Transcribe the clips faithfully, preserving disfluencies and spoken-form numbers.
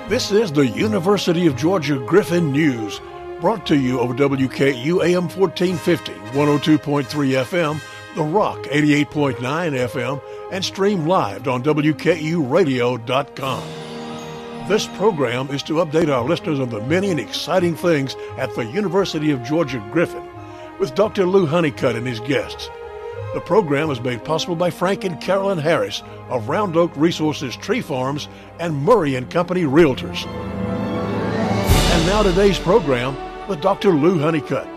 This is the University of Georgia Griffin News, brought to you over W K U A M fourteen fifty, one oh two point three F M, The Rock eighty-eight point nine F M, and stream live on W K U radio dot com. This program is to update our listeners on the many and exciting things at the University of Georgia Griffin with Doctor Lou Honeycutt and his guests. The program is made possible by Frank and Carolyn Harris of Round Oak Resources Tree Farms and Murray and Company Realtors. And now today's program with Doctor Lou Honeycutt.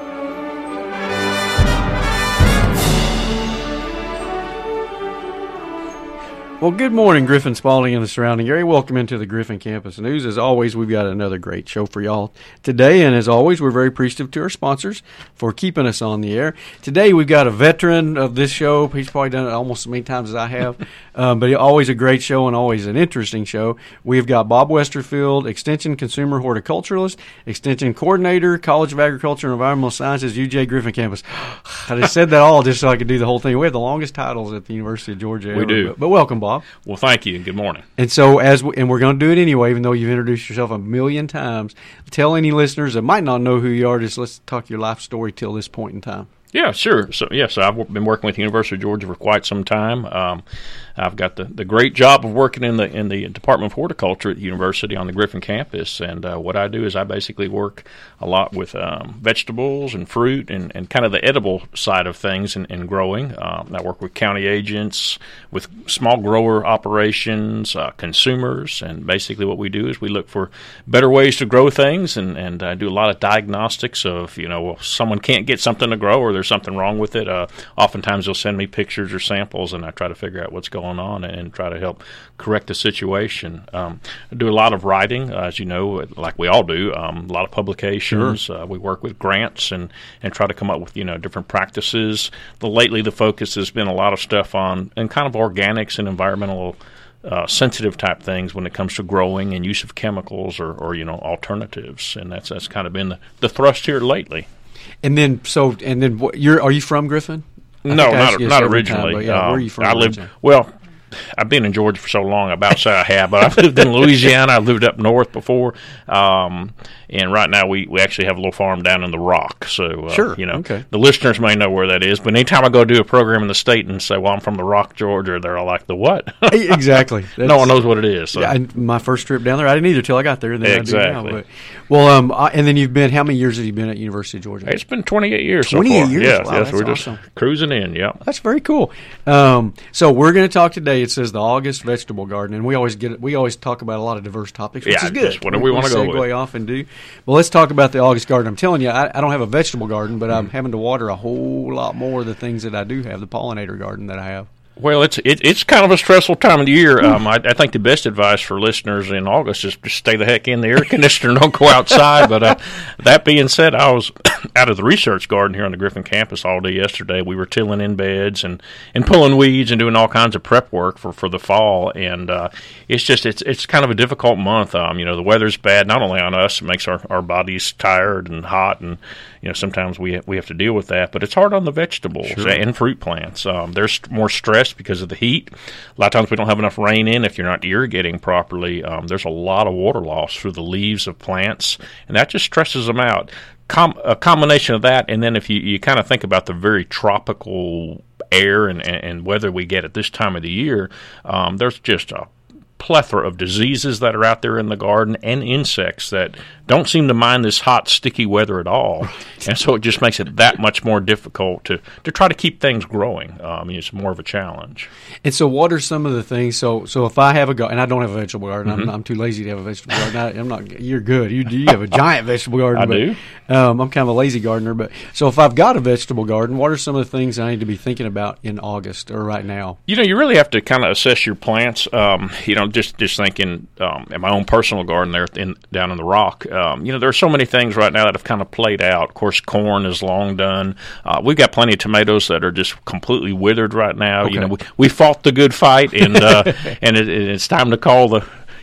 Well, good morning, Griffin, Spalding, and the surrounding area. Welcome into the Griffin Campus News. As always, we've got another great show for y'all today, and as always, we're very appreciative to our sponsors for keeping us on the air. Today, we've got a veteran of this show. He's probably done it almost as many times as I have, um, but always a great show and always an interesting show. We've got Bob Westerfield, Extension Consumer Horticulturalist, Extension Coordinator, College of Agriculture and Environmental Sciences, U J Griffin Campus. I just said that all just so I could do the whole thing. We have the longest titles at the University of Georgia We ever, do. But, but welcome, Bob. Well, thank you, and good morning. And so, as we, and we're going to do it anyway, even though you've introduced yourself a million times. Tell any listeners that might not know who you are, just let's talk your life story till this point in time. Yeah, sure. So, yes, yeah, so I've been working with the University of Georgia for quite some time. Um, I've got the, the great job of working in the in the Department of Horticulture at the university on the Griffin campus. And uh, what I do is I basically work a lot with um, vegetables and fruit and, and kind of the edible side of things in, in growing. Um, I work with county agents, with small grower operations, uh, consumers, and basically what we do is we look for better ways to grow things and, and uh, do a lot of diagnostics of, you know, well, someone can't get something to grow or there's something wrong with it. Uh, oftentimes they'll send me pictures or samples, and I try to figure out what's going on and try to help correct the situation. Um, I do a lot of writing, uh, as you know, like we all do, um, a lot of publications. Sure. Uh, we work with grants and, and try to come up with, you know, different practices. The, lately the focus has been a lot of stuff on and kind of organics and environmental uh, sensitive type things when it comes to growing and use of chemicals or, or you know, alternatives. And that's that's kind of been the, the thrust here lately. And then, so, and then, what, you're are you from Griffin? I no, not not originally. Time, yeah, um, where are you from? I lived well. I've been in Georgia for so long, about to say I have, but I've lived in Louisiana. I lived up north before, um, and right now we, we actually have a little farm down in the Rock. So, uh, sure, you know, okay. The listeners may know where that is, but anytime I go do a program in the state and say, well, I'm from the Rock, Georgia, they're all like, the what? Exactly. No one knows what it is. So. Yeah, I, my first trip down there, I didn't either till I got there. And then exactly. I do now, but, well, um, I, and then you've been, how many years have you been at University of Georgia? It's been twenty-eight years twenty-eight so far. years? Yes, wow, yes, that's we're awesome. just cruising in, yeah. That's very cool. Um, so we're going to talk today, it says the August Vegetable Garden, and we always get we always talk about a lot of diverse topics, which yeah, is good. Just whatever we, we want to go with. Segue off and do. Well, let's talk about the August Garden. I'm telling you, I, I don't have a vegetable garden, but mm. I'm having to water a whole lot more of the things that I do have, the pollinator garden that I have. Well, it's it, it's kind of a stressful time of the year. Um, I, I think the best advice for listeners in August is just stay the heck in the air conditioner and don't go outside. But uh, that being said, I was out of the research garden here on the Griffin campus all day yesterday. We were tilling in beds and, and pulling weeds and doing all kinds of prep work for, for the fall. And uh, it's just it's it's kind of a difficult month. Um, you know, the weather's bad not only on us; it makes our, our bodies tired and hot, and you know sometimes we we have to deal with that. But it's hard on the vegetables sure. and fruit plants. Um, there's more stress because of the heat. A lot of times we don't have enough rain in if you're not irrigating properly. Um, there's a lot of water loss through the leaves of plants, and that just stresses them out. Com- a combination of that, and then if you, you kind of think about the very tropical air and, and, and weather we get at this time of the year, um, there's just a plethora of diseases that are out there in the garden and insects that don't seem to mind this hot, sticky weather at all. And so it just makes it that much more difficult to, to try to keep things growing. Um, it's more of a challenge. And so what are some of the things? So so if I have a garden, and I don't have a vegetable garden. Mm-hmm. I'm, I'm too lazy to have a vegetable garden. I, I'm not. You're good. You you have a giant vegetable garden. I but, do. Um, I'm kind of a lazy gardener. But so if I've got a vegetable garden, what are some of the things I need to be thinking about in August or right now? You know, you really have to kind of assess your plants. Um, you know, just, just thinking um, in my own personal garden there in, down in the Rock, um, you know, there are so many things right now that have kind of played out. Of course, corn is long done. Uh, we've got plenty of tomatoes that are just completely withered right now. Okay. You know, we, we fought the good fight, and uh, and it, it's time to call the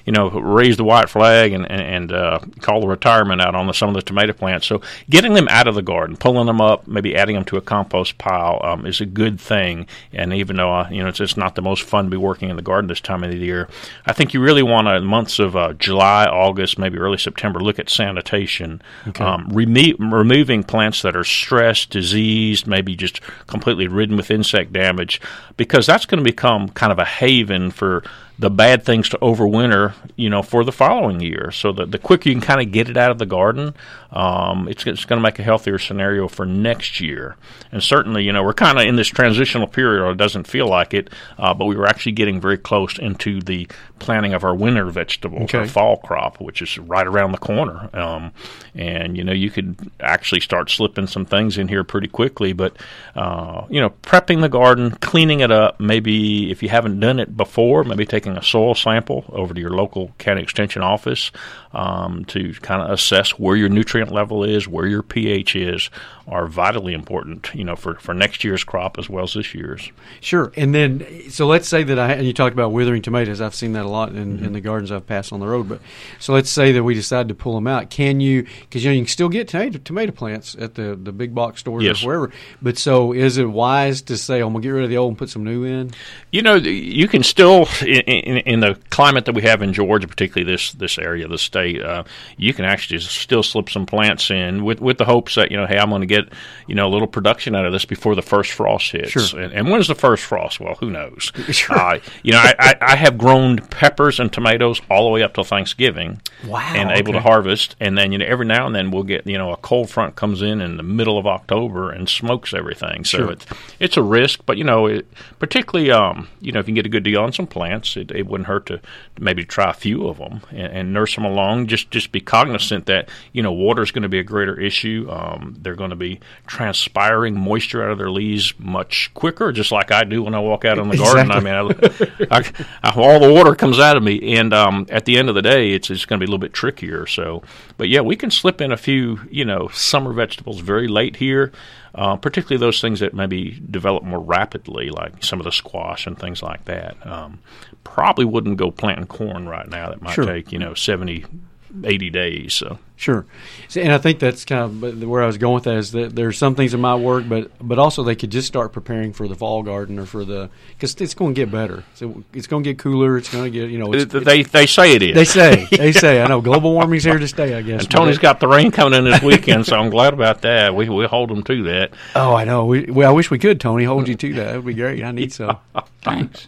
you know, raise the white flag and and, and uh, call the retirement out on the, some of the tomato plants. So getting them out of the garden, pulling them up, maybe adding them to a compost pile um, is a good thing. And even though uh, you know it's just not the most fun to be working in the garden this time of the year, I think you really want to, in months of uh, July, August, maybe early September, look at sanitation, okay. um, remo- removing plants that are stressed, diseased, maybe just completely ridden with insect damage, because that's going to become kind of a haven for the bad things to overwinter, you know, for the following year. So the, the quicker you can kind of get it out of the garden, um, it's, it's going to make a healthier scenario for next year. And certainly, you know, we're kind of in this transitional period, or it doesn't feel like it, uh, but we were actually getting very close into the planting of our winter vegetables, okay. our fall crop, which is right around the corner. Um, and, you know, you could actually start slipping some things in here pretty quickly. But, uh, you know, prepping the garden, cleaning it up, maybe if you haven't done it before, maybe take a soil sample over to your local county extension office um, to kind of assess where your nutrient level is, where your pH is, are vitally important, you know, for, for next year's crop as well as this year's. Sure. And then, so let's say that I, and you talked about withering tomatoes. I've seen that a lot in, mm-hmm. in the gardens I've passed on the road. But so let's say that we decide to pull them out. Can you, because you know, you can still get tomato, tomato plants at the, the big box stores yes. or wherever. But so is it wise to say, I'm going to get rid of the old and put some new in? You know, you can still, in, in, in the climate that we have in Georgia, particularly this, this area of the state, uh, you can actually still slip some plants in with, with the hopes that, you know, hey, I'm going to get, you know, a little production out of this before the first frost hits. Sure. And, and when's the first frost? Well, who knows? Sure. Uh, you know, I, I, I have grown peppers and tomatoes all the way up till Thanksgiving. Wow. And okay. able to harvest. And then, you know, every now and then we'll get, you know, a cold front comes in in the middle of October and smokes everything. So sure. it's, it's a risk. But, you know, it, particularly, um, you know, if you can get a good deal on some plants, it, it wouldn't hurt to maybe try a few of them and, and nurse them along. Just, just be cognizant that, you know, water is going to be a greater issue. Um, they're going to be transpiring moisture out of their leaves much quicker, just like I do when I walk out in the garden. Exactly. I mean, I, I, I, all the water comes out of me, and um, at the end of the day, it's, it's going to be a little bit trickier. So, but yeah, we can slip in a few, you know, summer vegetables very late here, uh, particularly those things that maybe develop more rapidly, like some of the squash and things like that. Um, probably wouldn't go planting corn right now. That might sure. take, you know, seventy, eighty days. So. Sure. So, and I think that's kind of where I was going with that, is that there are some things that might work, but but also they could just start preparing for the fall garden or for the – because it's going to get better. So it's going to get cooler. It's going to get – you know. It's, they it's, they say it is. They say. They say. I know. Global warming's here to stay, I guess. And Tony's got the rain coming in this weekend, so I'm glad about that. We we hold them to that. Oh, I know. We, well, I wish we could, Tony, hold you to that. That would be great. I need some. Thanks.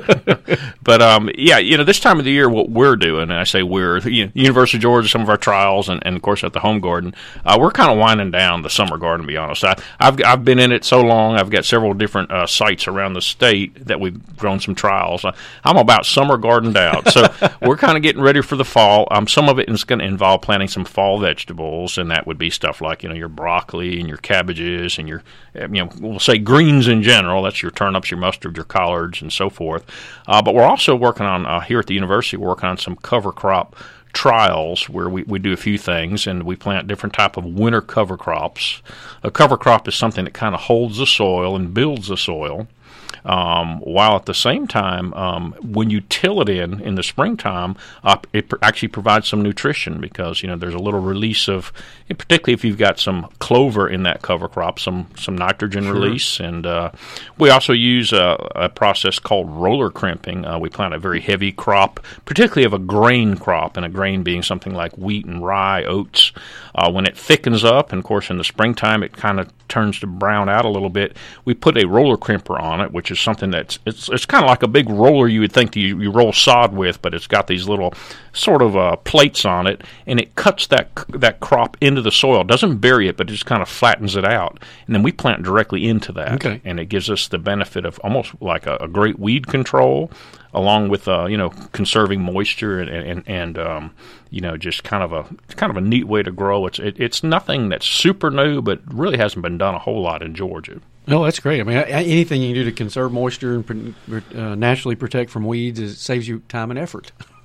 But um, yeah, you know, this time of the year, what we're doing, and I say we're, you know, University of Georgia, some of our trials, and, and of course at the home garden, uh, we're kind of winding down the summer garden. To be honest, I, I've I've been in it so long. I've got several different uh, sites around the state that we've grown some trials. Uh, I'm about summer gardened out, so we're kind of getting ready for the fall. Um, some of it is going to involve planting some fall vegetables, and that would be stuff like, you know, your broccoli and your cabbages and your, you know, we'll say greens in general. That's your turnips, your mustard, your collards, and so forth. Uh, but we're also working on, uh, here at the university, we're working on some cover crop trials where we, we do a few things, and we plant different type of winter cover crops. A cover crop is something that kind of holds the soil and builds the soil. Um, while at the same time, um, when you till it in in the springtime, uh, it pr- actually provides some nutrition, because, you know, there's a little release of, particularly if you've got some clover in that cover crop, some some nitrogen sure. release. And uh, we also use a, a process called roller crimping. Uh, we plant a very heavy crop, particularly of a grain crop, and a grain being something like wheat and rye, oats. Uh, when it thickens up, and of course in the springtime it kind of turns to brown out a little bit, we put a roller crimper on it, which is something that's, it's it's kind of like a big roller you would think you, you roll sod with, but it's got these little sort of uh, plates on it, and it cuts that that crop into the soil. It doesn't bury it, but it just kind of flattens it out. And then we plant directly into that. Okay. And it gives us the benefit of almost like a, a great weed control, along with uh, you know, conserving moisture and and, and um, you know, just kind of a kind of a neat way to grow. It's it, it's nothing that's super new, but really hasn't been done a whole lot in Georgia. No, that's great. I mean, anything you can do to conserve moisture and uh, naturally protect from weeds, is, it saves you time and effort.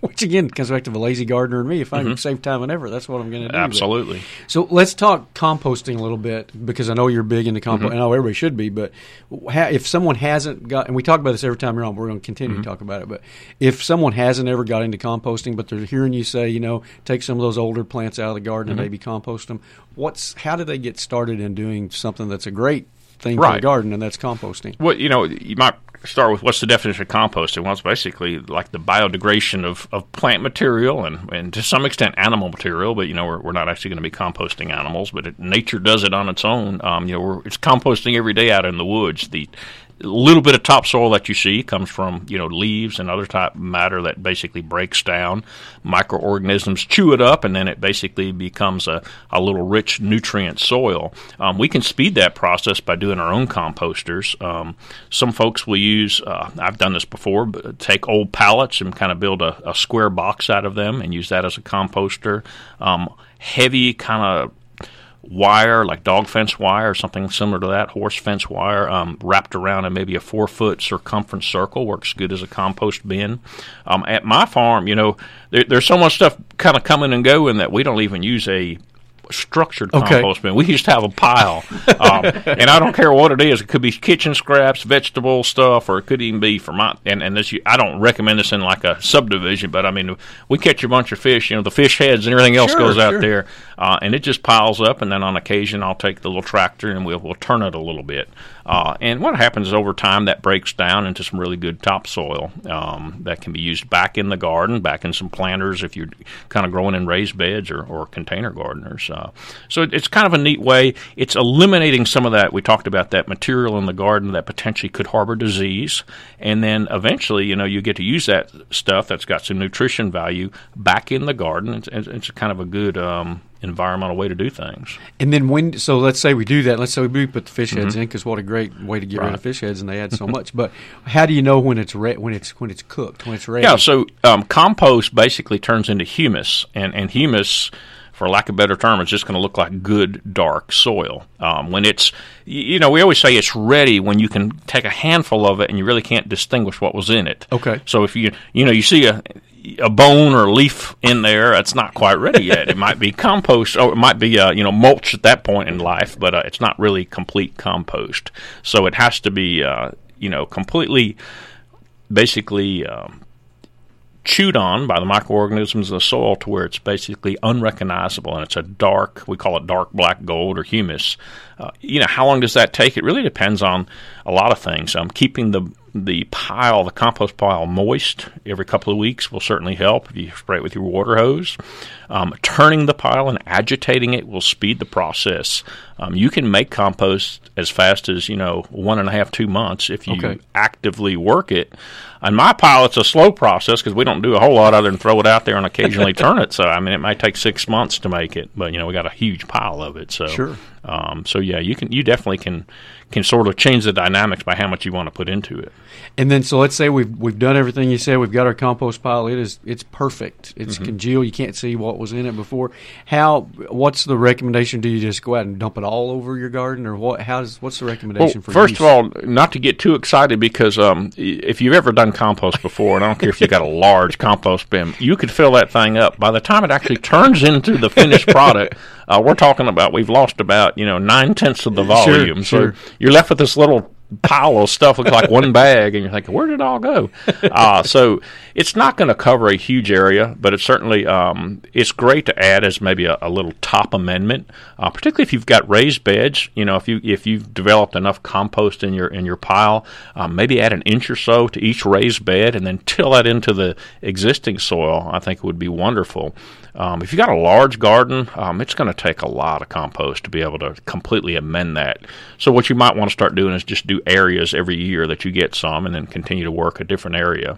which again comes back to the lazy gardener and me. If I can mm-hmm. save time and effort, that's what I'm going to do. Absolutely. But, so let's talk composting a little bit, because I know you're big into compost. Mm-hmm. I know everybody should be, but ha- if someone hasn't got, and we talk about this every time you're on, we're going to continue mm-hmm. to talk about it, but if someone hasn't ever got into composting, but they're hearing you say, you know, take some of those older plants out of the garden mm-hmm. and maybe compost them, what's how do they get started in doing something that's a great thing right. for the garden, and that's composting? Well, you know, you might start with what's the definition of composting? Well, it's basically like the biodegradation of, of plant material and, and to some extent animal material, but, you know, we're, we're not actually going to be composting animals, but it, nature does it on its own. Um, you know, we're, it's composting every day out in the woods. The little bit of topsoil that you see comes from, you know, leaves and other type of matter that basically breaks down. Microorganisms chew it up, and then it basically becomes a, a little rich nutrient soil. Um, we can speed that process by doing our own composters. Um, some folks will use, uh, I've done this before, but take old pallets and kind of build a, a square box out of them and use that as a composter. Um, heavy kind of wire, like dog fence wire or something similar to that, horse fence wire, um, wrapped around in maybe a four-foot circumference circle, works good as a compost bin. Um, at my farm, you know, there, there's so much stuff kind of coming and going that we don't even use a structured okay. compost bin. We used to have a pile, um, and I don't care what it is. It could be kitchen scraps, vegetable stuff, or it could even be for my. And, and this, I don't recommend this in like a subdivision, but I mean, we catch a bunch of fish. You know, the fish heads and everything else sure, goes out sure. there, uh, and it just piles up. And then on occasion, I'll take the little tractor and we'll we'll turn it a little bit. Uh, and what happens is over time that breaks down into some really good topsoil um, that can be used back in the garden, back in some planters if you're kind of growing in raised beds or, or container gardeners. Uh, so it, it's kind of a neat way. It's eliminating some of that. We talked about that material in the garden that potentially could harbor disease. And then eventually, you know, you get to use that stuff that's got some nutrition value back in the garden. It's, it's kind of a good um, environmental way to do things. And then when, so let's say we do that. Let's say we put the fish heads mm-hmm. in, because what a great way to get right. rid of fish heads, and they add so much. But how do you know when it's re- when it's when it's cooked, when it's ready? Yeah, so um, compost basically turns into humus, and, and humus, for lack of a better term, it's just going to look like good, dark soil. Um, when it's, you know, we always say it's ready when you can take a handful of it and you really can't distinguish what was in it. Okay. So if you, you know, you see a a bone or a leaf in there, it's not quite ready yet. It might be compost, or it might be, uh, you know, mulch at that point in life, but uh, it's not really complete compost. So it has to be, uh, you know, completely, basically, um, chewed on by the microorganisms of the soil to where it's basically unrecognizable, and it's a dark, we call it dark black gold or humus. Uh, you know, how long does that take? It really depends on a lot of things. Um, keeping the the pile, the compost pile, moist every couple of weeks will certainly help if you spray it with your water hose. Um, turning the pile and agitating it will speed the process. Um, you can make compost as fast as, you know, one and a half, two months if you okay. actively work it. On my pile, it's a slow process because we don't do a whole lot other than throw it out there and occasionally turn it. So, I mean, it might take six months to make it, but, you know, we got a huge pile of it. So, sure. Um, so yeah, you can, you definitely can, can sort of change the dynamics by how much you want to put into it. And then, so let's say we've we've done everything you said. We've got our compost pile. It is it's perfect. It's mm-hmm. congealed. You can't see what was in it before. How? What's the recommendation? Do you just go out and dump it all over your garden, or what? How does? What's the recommendation well, for? First use? of all, not to get too excited, because um, if you've ever done compost before, and I don't care if you've got a large compost bin, you could fill that thing up. By the time it actually turns into the finished product, uh, we're talking about we've lost about you know nine tenths of the volume. Sure, so sure. you're left with this little pile of stuff looks like one bag, and you're thinking, where did it all go? Uh, so it's not going to cover a huge area, but it's certainly um, it's great to add as maybe a, a little top amendment, uh, particularly if you've got raised beds. You know, if you if you've developed enough compost in your in your pile, um, maybe add an inch or so to each raised bed, and then till that into the existing soil. I think it would be wonderful. Um, if you've got a large garden, um, it's going to take a lot of compost to be able to completely amend that. So what you might want to start doing is just do areas every year that you get some, and then continue to work a different area.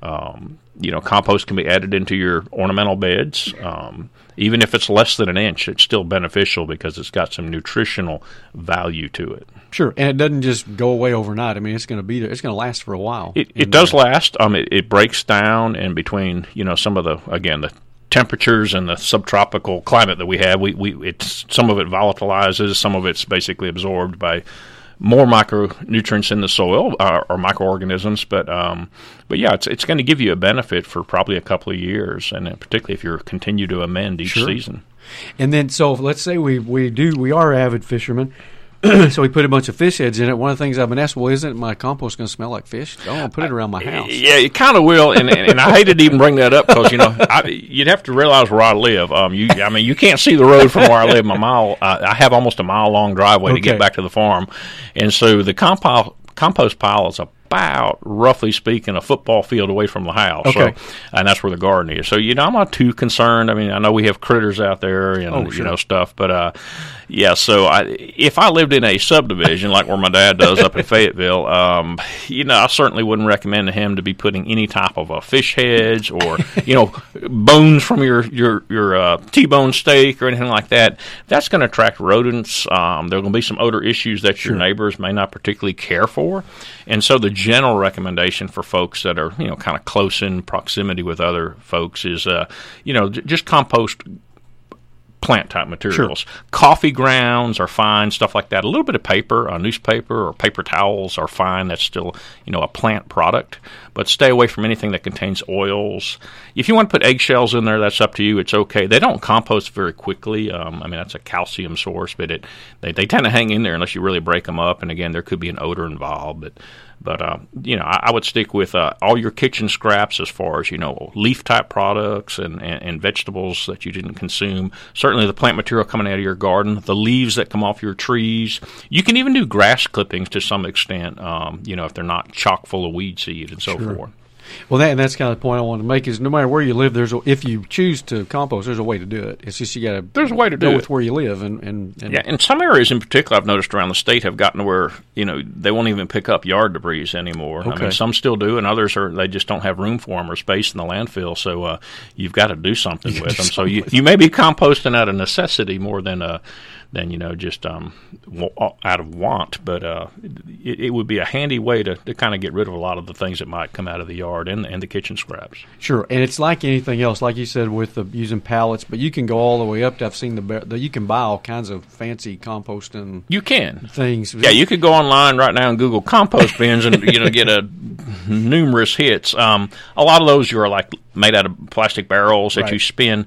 Um, you know, compost can be added into your ornamental beds. Um, even if it's less than an inch, it's still beneficial because it's got some nutritional value to it. Sure, and it doesn't just go away overnight. I mean, it's going to be there. It's going to last for a while. It, it does last. Um, it, it breaks down in between, you know, some of the, again, the temperatures and the subtropical climate that we have. We, we it's some of it volatilizes, some of it's basically absorbed by more micronutrients in the soil uh, or microorganisms, but um, but yeah, it's it's going to give you a benefit for probably a couple of years, and particularly if you continue to amend each sure. season. And then, so let's say we we do we are avid fishermen. So we put a bunch of fish heads in it. One of the things I've been asked, well, isn't my compost going to smell like fish? I don't want to put it around my house. Yeah, it kind of will, and, and and I hated to even bring that up because you know I, you'd have to realize where I live. Um, you, I mean, you can't see the road from where I live. My mile, uh, I have almost a mile long driveway okay. to get back to the farm, and so the compost compost pile is a about, roughly speaking, a football field away from the house. Okay. So, and that's where the garden is. So, you know, I'm not too concerned. I mean, I know we have critters out there and, oh, sure. you know, stuff. But, uh, yeah, so I, if I lived in a subdivision like where my dad does up in Fayetteville, um, you know, I certainly wouldn't recommend to him to be putting any type of a fish heads or, you know, bones from your, your, your uh, T-bone steak or anything like that. That's going to attract rodents. Um, there are going to be some odor issues that your sure. neighbors may not particularly care for. And so the general recommendation for folks that are, you know, kind of close in proximity with other folks is, uh, you know, j- just compost plant type materials. Sure. Coffee grounds are fine, stuff like that. A little bit of paper, a newspaper or paper towels are fine. That's still, you know, a plant product. But stay away from anything that contains oils. If you want to put eggshells in there, that's up to you. It's okay. They don't compost very quickly. Um, I mean, that's a calcium source, but it they, they tend to hang in there unless you really break them up. And again, there could be an odor involved. But But, uh, you know, I, I would stick with uh, all your kitchen scraps as far as, you know, leaf-type products and, and, and vegetables that you didn't consume. Certainly the plant material coming out of your garden, the leaves that come off your trees. You can even do grass clippings to some extent, um, you know, if they're not chock full of weed seed and so sure. forth. Well, that, and that's kind of the point I want to make is no matter where you live, there's a, if you choose to compost, there's a way to do it. It's just you got to there's a way to do go it with where you live, and, and, and yeah. And some areas in particular, I've noticed around the state have gotten to where you know they won't even pick up yard debris anymore. Okay. I mean, some still do, and others are they just don't have room for them or space in the landfill. So uh, you've got to do something with them. So you you may be composting out of necessity more than uh than you know just um out of want, but uh, it, it would be a handy way to, to kind of get rid of a lot of the things that might come out of the yard and, and the kitchen scraps. Sure, and it's like anything else, like you said with the using pallets, but you can go all the way up to I've seen the, the you can buy all kinds of fancy composting. You can things. Yeah, you could go online right now and Google compost bins and you know get a numerous hits. Um, a lot of those are like made out of plastic barrels that right. you spin.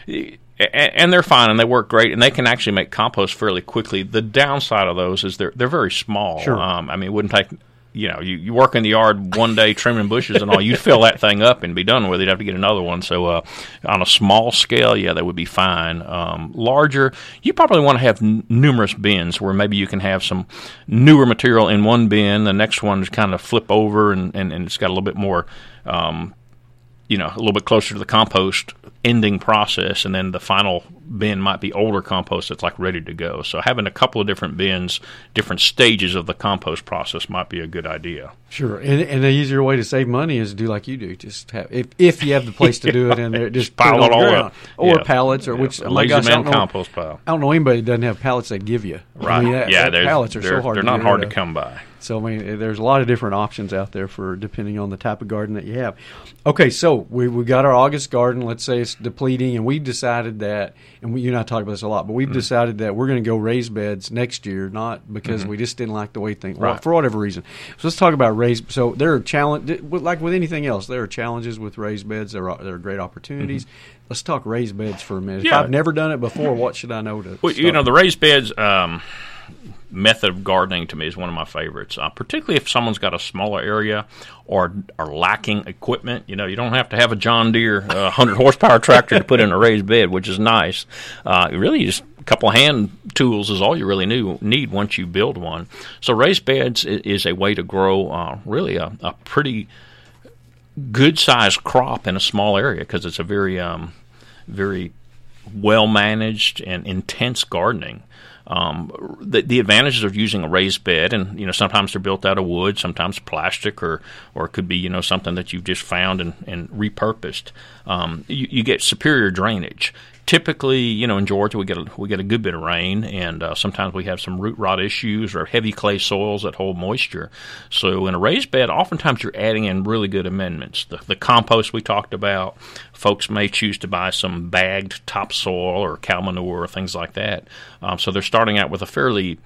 And they're fine, and they work great, and they can actually make compost fairly quickly. The downside of those is they're they're very small. Sure. Um, I mean, it wouldn't take, you know, you, you work in the yard one day trimming bushes and all, you'd fill that thing up and be done with it. You'd have to get another one. So uh, on a small scale, yeah, that would be fine. Um, larger, you probably want to have n- numerous bins where maybe you can have some newer material in one bin, the next one is kind of flip over, and, and, and it's got a little bit more um you know, a little bit closer to the compost ending process, and then the final bin might be older compost that's like ready to go. So having a couple of different bins, different stages of the compost process might be a good idea. Sure, and and the easier way to save money is to do like you do, just have if if you have the place to do it in there, just pile put it, it on the all ground. up, or yeah. pallets, or yeah. which a oh my lazy gosh, I man don't know, compost pile. I don't know anybody that doesn't have pallets they give you. Right? I mean, that, yeah, that pallets are they're, so hard. They're to not get hard rid to of. come by. So, I mean, there's a lot of different options out there for depending on the type of garden that you have. Okay, so we we got our August garden. Let's say it's depleting, and we've decided that, and we, you and I talk about this a lot, but we've mm-hmm. decided that we're going to go raised beds next year, not because mm-hmm. we just didn't like the way things, right. well, for whatever reason. So let's talk about raised. So there are challenges, like with anything else, there are challenges with raised beds. There are, there are great opportunities. Mm-hmm. Let's talk raised beds for a minute. Yeah. If I've never done it before, what should I know to Well, start? you know, the raised beds um, method of gardening to me is one of my favorites, uh, particularly if someone's got a smaller area or are lacking equipment. You know, you don't have to have a John Deere uh, one hundred horsepower tractor to put in a raised bed, which is nice. Uh, really, just a couple of hand tools is all you really knew, need once you build one. So raised beds is, is a way to grow uh, really a, a pretty good-sized crop in a small area because it's a very, um, very well-managed and intense gardening. Um, the, the advantages of using a raised bed, and you know, sometimes they're built out of wood, sometimes plastic, or or it could be you know something that you've just found and, and repurposed. Um, you, you get superior drainage. Typically, you know, in Georgia we get a, we get a good bit of rain, and uh, sometimes we have some root rot issues or heavy clay soils that hold moisture. So in a raised bed, oftentimes you're adding in really good amendments. The, the compost we talked about, folks may choose to buy some bagged topsoil or cow manure or things like that. Um, so they're starting out with a fairly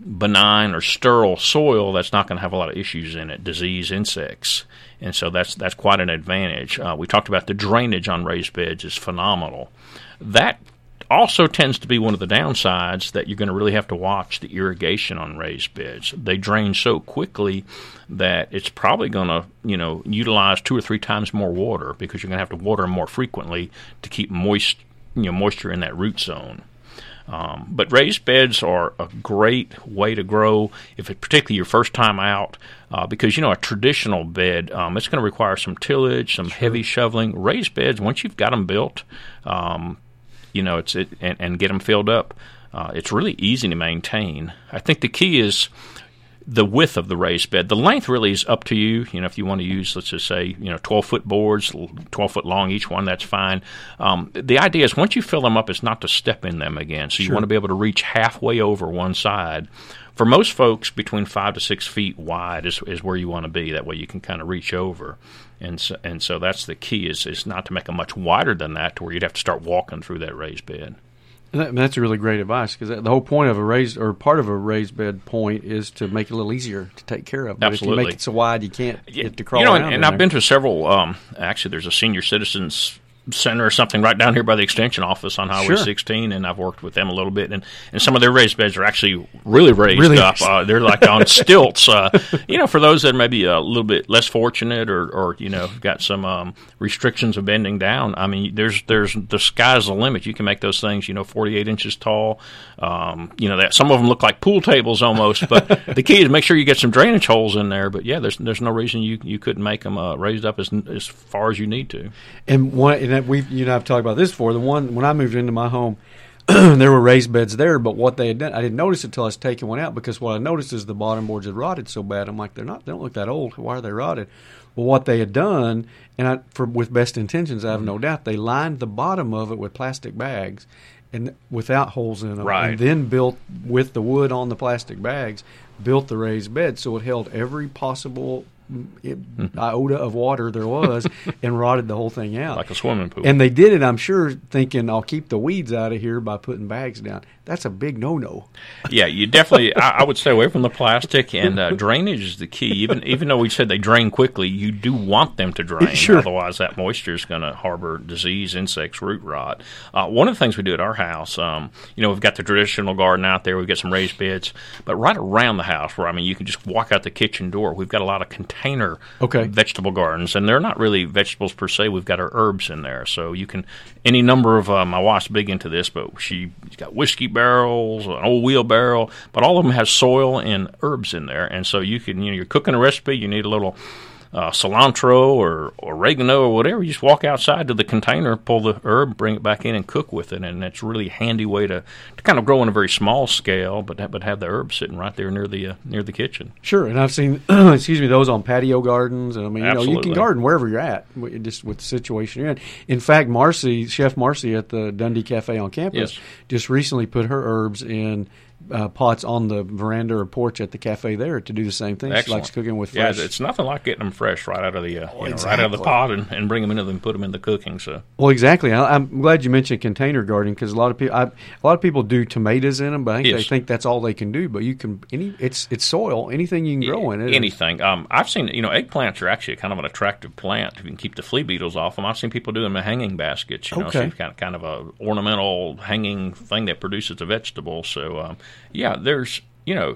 benign or sterile soil that's not going to have a lot of issues in it, disease, insects. And so that's that's quite an advantage. Uh, we talked about the drainage on raised beds is phenomenal. That also tends to be one of the downsides, that you're going to really have to watch the irrigation on raised beds. They drain so quickly that it's probably going to, you know, utilize two or three times more water, because you're going to have to water them more frequently to keep moist, you know, moisture in that root zone. Um, but raised beds are a great way to grow, if it's particularly your first time out, uh, because, you know, a traditional bed, um, it's going to require some tillage, some sure. heavy shoveling. Raised beds, once you've got them built, um, you know, it's it, and, and get them filled up, uh, it's really easy to maintain. I think the key is the width of the raised bed. The length really is up to you. You know, if you want to use, let's just say, you know, twelve-foot boards, twelve foot long each one, that's fine. Um, the idea is once you fill them up, it's not to step in them again. So you sure. want to be able to reach halfway over one side. For most folks, between five to six feet wide is, is where you want to be. That way you can kind of reach over. And so, and so that's the key, is, is not to make them much wider than that, to where you'd have to start walking through that raised bed. That, that's a really great advice, because the whole point of a raised, or part of a raised bed point, is to make it a little easier to take care of. But Absolutely. If you make it so wide, you can't get to crawl you know, around. And, and I've been to several. Um, actually, there's a senior citizens center or something right down here by the extension office on Highway sure. sixteen, and I've worked with them a little bit, and, and some of their raised beds are actually really raised really up. Uh, they're like on stilts. Uh, you know, for those that may be a little bit less fortunate, or, or you know, got some um, restrictions of bending down. I mean, there's there's the sky's the limit. You can make those things, you know, forty-eight inches tall. Um, you know, that some of them look like pool tables almost. But the key is make sure you get some drainage holes in there. But yeah, there's there's no reason you you couldn't make them uh, raised up as as far as you need to. And one, and that we you know I've talked about this before. The one when I moved into my home, there were raised beds there, but what they had done, I didn't notice it until I was taking one out, because what I noticed is the bottom boards had rotted so bad. I'm like, they're not, they don't look that old. Why are they rotted? Well, what they had done, and I, for with best intentions, I have no doubt, they lined the bottom of it with plastic bags, and without holes in them, right. and then built with the wood on the plastic bags, built the raised bed so it held every possible It, iota of water there was, and rotted the whole thing out like a swimming pool. And they did it, I'm sure, thinking I'll keep the weeds out of here by putting bags down. That's a big no-no. Yeah, you definitely. I, I would stay away from the plastic, and uh, drainage is the key. Even even though we said they drain quickly, you do want them to drain. Sure. Otherwise, that moisture is going to harbor disease, insects, root rot. Uh, one of the things we do at our house, um, you know, we've got the traditional garden out there. We've got some raised beds, but right around the house, where I mean, you can just walk out the kitchen door. We've got a lot of container okay. vegetable gardens, and they're not really vegetables per se. We've got our herbs in there, so you can any number of. Uh, my wife's big into this, but she's got whiskey barrels, an old wheelbarrow, but all of them have soil and herbs in there, and so you can, you know, you're cooking a recipe, you need a little uh, cilantro or, or oregano or whatever. You just walk outside to the container, pull the herb, bring it back in, and cook with it, and it's a really handy way to, to kind of grow on a very small scale, but but have the herbs sitting right there near the uh, near the kitchen. Sure, and I've seen, excuse me, those on patio gardens, and I mean, you Absolutely. know, you can garden wherever you're at, just with the situation you're in. In fact, Marcy, Chef Marcy at the Dundee Cafe on campus, yes. just recently put her herbs in Uh, pots on the veranda or porch at the cafe there to do the same thing. Excellent. She likes cooking with fresh. Yeah, it's nothing like getting them fresh right out of the uh, oh, you know, exactly. right out of the pot and, and bring them into them and put them in the cooking. So well, exactly. I, I'm glad you mentioned container gardening, because a lot of people, I, a lot of people do tomatoes in them, but I think yes. they think that's all they can do. But you can any it's it's soil, anything you can grow in it. Anything. Um, I've seen, you know, eggplants are actually kind of an attractive plant if you can keep the flea beetles off them. I've seen people doing them in hanging baskets. You know, okay. so you've got kind of a ornamental hanging thing that produces a vegetable. So um, yeah, there's. You know,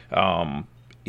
um,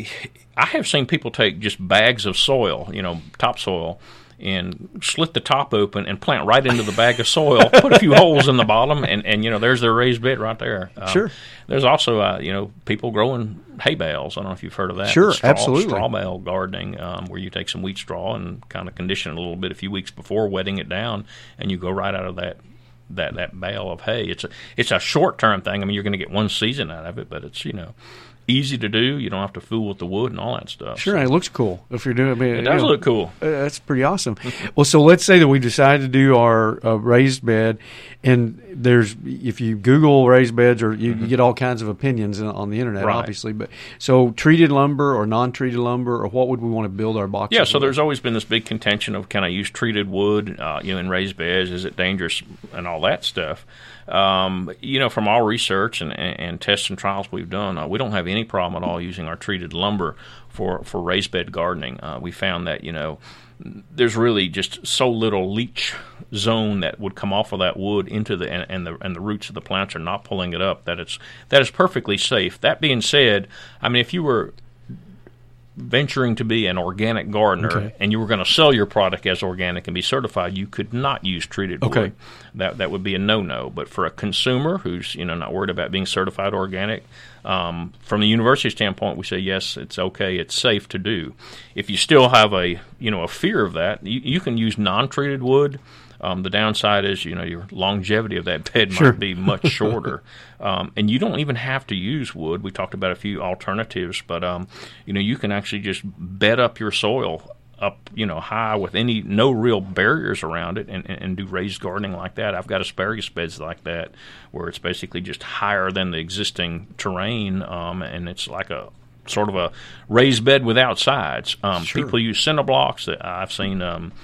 I have seen people take just bags of soil, you know, topsoil, and slit the top open and plant right into the bag of soil, put a few holes in the bottom, and, and you know, there's their raised bed right there. Um, sure. There's also, uh, you know, people growing hay bales. I don't know if you've heard of that. Sure, straw, absolutely. Straw bale gardening, um, where you take some wheat straw and kind of condition it a little bit a few weeks before wetting it down, and you go right out of that that that bale of hay. It's a it's a short term thing. I mean, you're going to get one season out of it, but it's, you know, easy to do. You don't have to fool with the wood and all that stuff. Sure, so. and it looks cool if you're doing it. I mean, It does you know, look cool. Uh, that's pretty awesome. Well, so let's say that we decide to do our uh, raised bed, and there's if you Google raised beds, or you, mm-hmm. you get all kinds of opinions on the internet, right. obviously. But so treated lumber or non-treated lumber, or what would we want to build our boxes? Yeah, so with? there's always been this big contention of, can I use treated wood, uh, you know, in raised beds? Is it dangerous and all that stuff? Um, you know, from all research and, and, and tests and trials we've done, uh, we don't have any problem at all using our treated lumber for, for raised bed gardening. Uh, we found that, you know, there's really just so little leach zone that would come off of that wood into the and, and the and the roots of the plants are not pulling it up. That it's that is perfectly safe. That being said, I mean, if you were venturing to be an organic gardener okay. and you were going to sell your product as organic and be certified, you could not use treated okay. wood. That that would be a no-no. But for a consumer who's you know not worried about being certified organic, um, from the university standpoint, we say yes, it's okay, it's safe to do. If you still have a you know a fear of that, you, you can use non-treated wood. Um, the downside is, you know, your longevity of that bed sure. might be much shorter. um, and you don't even have to use wood. We talked about a few alternatives, but, um, you know, you can actually just bed up your soil up, you know, high with any no real barriers around it and, and, and do raised gardening like that. I've got asparagus beds like that where it's basically just higher than the existing terrain, um, and it's like a sort of a raised bed without sides. Um, sure. People use cinder blocks. That I've seen um,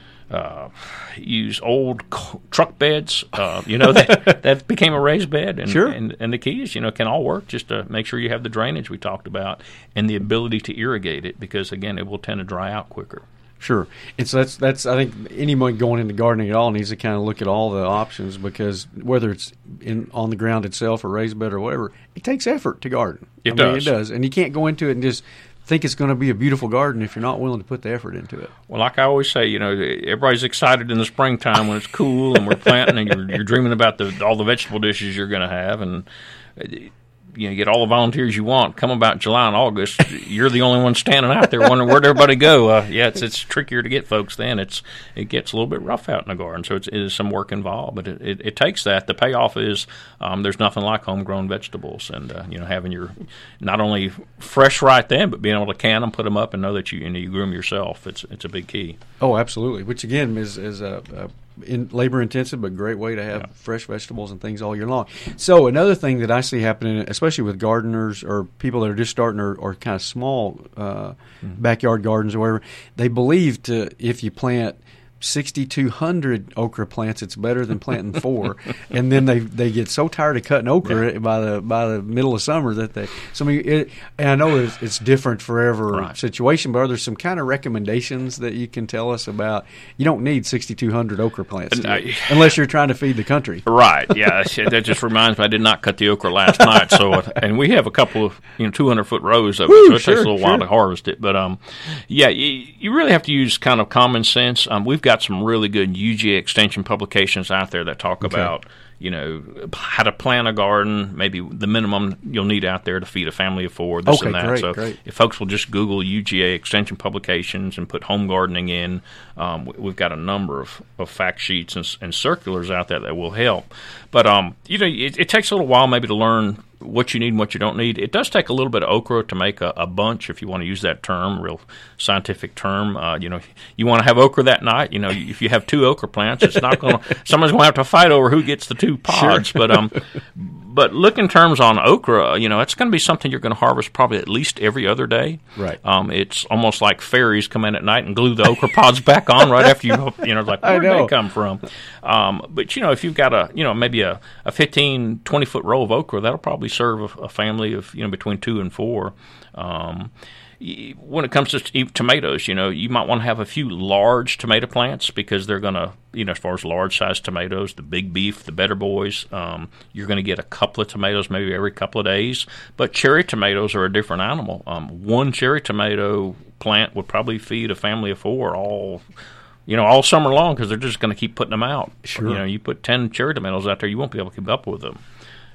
Uh, use old c- truck beds, uh, you know, that, that became a raised bed. And, sure. and and the key is, you know, it can all work just to make sure you have the drainage we talked about and the ability to irrigate it because, again, it will tend to dry out quicker. Sure. And so that's, that's I think anyone going into gardening at all needs to kind of look at all the options because whether it's in on the ground itself or raised bed or whatever, it takes effort to garden. It I does. mean, it does. And you can't go into it and just think it's going to be a beautiful garden if you're not willing to put the effort into it. Well, like I always say, you know, everybody's excited in the springtime when it's cool and we're planting and you're, you're dreaming about the all the vegetable dishes you're going to have, and you know, you get all the volunteers you want. Come about July and August, you're the only one standing out there wondering where'd everybody go. Uh, yeah, it's it's trickier to get folks then. It's it gets a little bit rough out in the garden, so it's, it is some work involved. But it, it, it takes that. The payoff is um, there's nothing like homegrown vegetables, and uh, you know having your not only fresh right then, but being able to can them, put them up, and know that you you, know, you grew them yourself. It's it's a big key. Oh, absolutely. Which again is is a, a in labor intensive, but great way to have yeah. fresh vegetables and things all year long. So another thing that I see happening, especially with gardeners or people that are just starting or, or kind of small uh, mm-hmm. backyard gardens or whatever, they believe to if you plant sixty-two hundred okra plants, it's better than planting four. And then they they get so tired of cutting okra yeah. by the by the middle of summer that they. So I mean, it, and I know it's, it's different for every right. situation, but are there some kind of recommendations that you can tell us about? You don't need sixty-two hundred okra plants uh, unless you're trying to feed the country. Right? Yeah, that just reminds me. I did not cut the okra last night, so and we have a couple of you know two hundred foot rows of Woo, it, so it sure, takes a little sure. while to harvest it. But um, yeah, you, you really have to use kind of common sense. Um, we've got some really good U G A extension publications out there that talk okay. about, you know, how to plant a garden, maybe the minimum you'll need out there to feed a family of four, this okay, and that. Great, so great. if folks will just Google U G A extension publications and put home gardening in, um, we've got a number of, of fact sheets and, and circulars out there that will help. But, um, you know, it, it takes a little while maybe to learn what you need and what you don't need. It does take a little bit of okra to make a, a bunch, if you want to use that term, real scientific term. Uh, you know, you want to have okra that night. You know, if you have two okra plants, it's not going to. Someone's going to have to fight over who gets the two pods. Sure. But um, but look in terms on okra. You know, it's going to be something you're going to harvest probably at least every other day. Right. Um, it's almost like fairies come in at night and glue the okra pods back on right after you. You know, like where did they come from? Um, but you know, if you've got a you know maybe a, a fifteen, twenty foot row of okra, that'll probably serve a, a family of you know between two and four. Um, when it comes to tomatoes, you know, you might want to have a few large tomato plants because they're going to, you know, as far as large size tomatoes, the big beef, the better boys, um, you're going to get a couple of tomatoes maybe every couple of days. But cherry tomatoes are a different animal. Um, one cherry tomato plant would probably feed a family of four all You know, all summer long because they're just going to keep putting them out. Sure. You know, you put ten cherry tomatoes out there, you won't be able to keep up with them.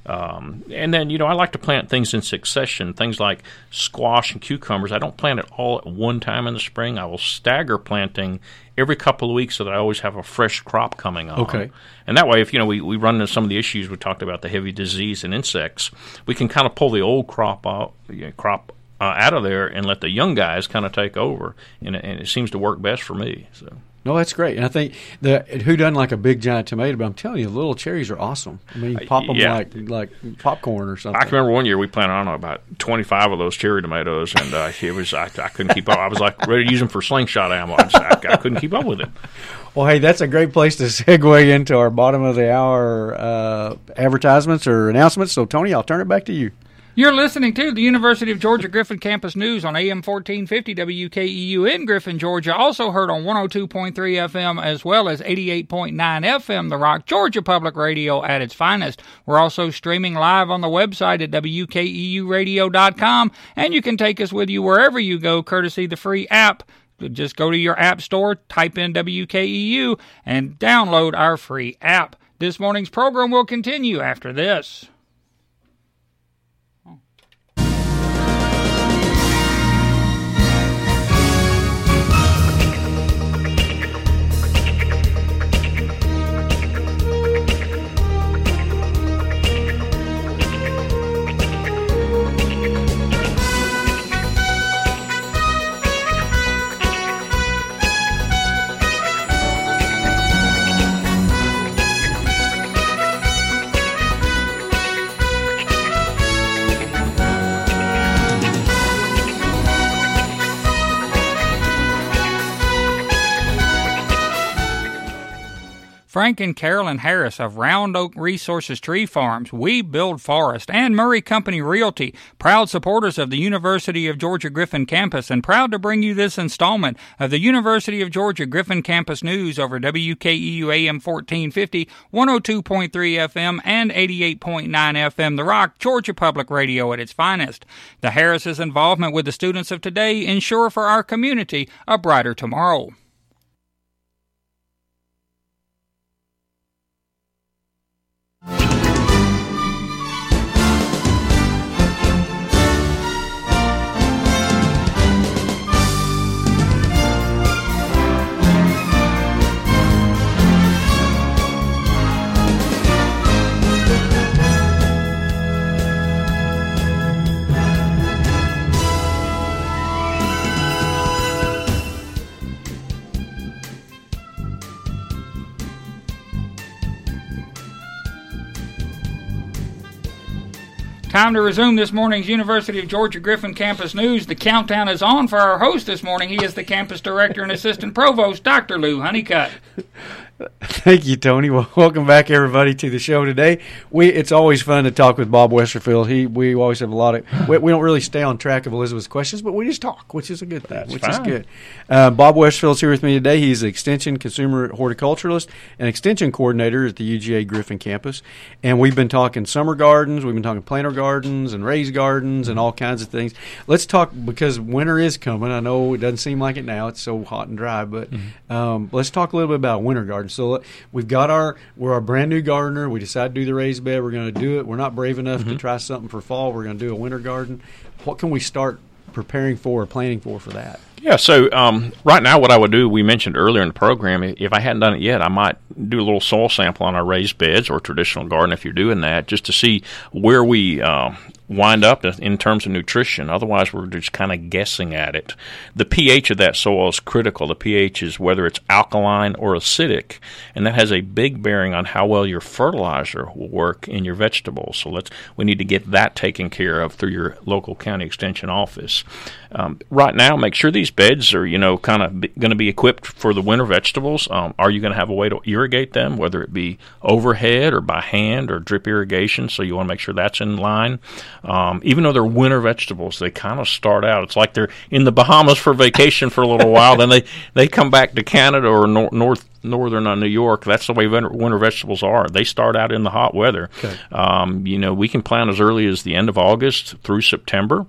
Um, and then, you know, I like to plant things in succession, things like squash and cucumbers. I don't plant it all at one time in the spring. I will stagger planting every couple of weeks so that I always have a fresh crop coming on. Okay. And that way, if, you know, we, we run into some of the issues we talked about, the heavy disease and insects, we can kind of pull the old crop out, you know, crop uh, out of there and let the young guys kind of take over. And, and it seems to work best for me, so. No, that's great. And I think the who doesn't like a big giant tomato, but I'm telling you, little cherries are awesome. I mean, you pop them yeah. like like popcorn or something. I can remember one year we planted, I don't know, about twenty-five of those cherry tomatoes, and uh, it was I, I couldn't keep up. I was like ready to use them for slingshot ammo. I, just, I, I couldn't keep up with it. Well, hey, that's a great place to segue into our bottom of the hour uh, advertisements or announcements. So, Tony, I'll turn it back to you. You're listening to the University of Georgia Griffin Campus News on A M fourteen fifty W K E U in Griffin, Georgia. Also heard on one oh two point three F M as well as eighty-eight point nine F M, The Rock, Georgia Public Radio at its finest. We're also streaming live on the website at W K E U radio dot com, and you can take us with you wherever you go, courtesy the free app. Just go to your app store, type in W K E U, and download our free app. This morning's program will continue after this. Frank and Carolyn Harris of Round Oak Resources Tree Farms, We Build Forest, and Murray Company Realty, proud supporters of the University of Georgia Griffin Campus, and proud to bring you this installment of the University of Georgia Griffin Campus News over W K E U A M fourteen fifty, one oh two point three F M, and eighty-eight point nine F M, The Rock, Georgia Public Radio at its finest. The Harris's involvement with the students of today ensure for our community a brighter tomorrow. Time to resume this morning's University of Georgia Griffin Campus News. The countdown is on for our host this morning. He is the campus director and assistant provost, Doctor Lou Honeycutt. Thank you, Tony. Well, welcome back, everybody, to the show today. We It's always fun to talk with Bob Westerfield. He We always have a lot of we, – we don't really stay on track of Elizabeth's questions, but we just talk, which is a good thing, That's which fine. is good. Uh, Bob Westerfield's here with me today. He's an extension consumer horticulturalist and extension coordinator at the U G A Griffin campus. And we've been talking summer gardens. We've been talking planter gardens and raised gardens and all kinds of things. Let's talk, because winter is coming. I know it doesn't seem like it now. It's so hot and dry. But mm-hmm. um, let's talk a little bit about winter gardens. So we've got our we're our brand new gardener. We decided to do the raised bed. We're going to do it. We're not brave enough mm-hmm. to try something for fall. We're going to do a winter garden. What can we start preparing for or planning for for that? Yeah, so um, right now what I would do, we mentioned earlier in the program, if I hadn't done it yet, I might do a little soil sample on our raised beds or traditional garden if you're doing that, just to see where we uh, wind up in terms of nutrition. Otherwise, we're just kind of guessing at it. The pH of that soil is critical. The pH is whether it's alkaline or acidic, and that has a big bearing on how well your fertilizer will work in your vegetables. So let's we need to get that taken care of through your local county extension office. Um, right now, make sure these beds are, you know, kind of going to be equipped for the winter vegetables. Um, are you going to have a way to irrigate them, whether it be overhead or by hand or drip irrigation? So you want to make sure that's in line. Um, even though they're winter vegetables, they kind of start out, it's like they're in the Bahamas for vacation for a little while, then they, they come back to Canada or nor- North northern uh, New York. That's the way winter, winter vegetables are. They start out in the hot weather. Okay. Um, you know, we can plant as early as the end of August through September.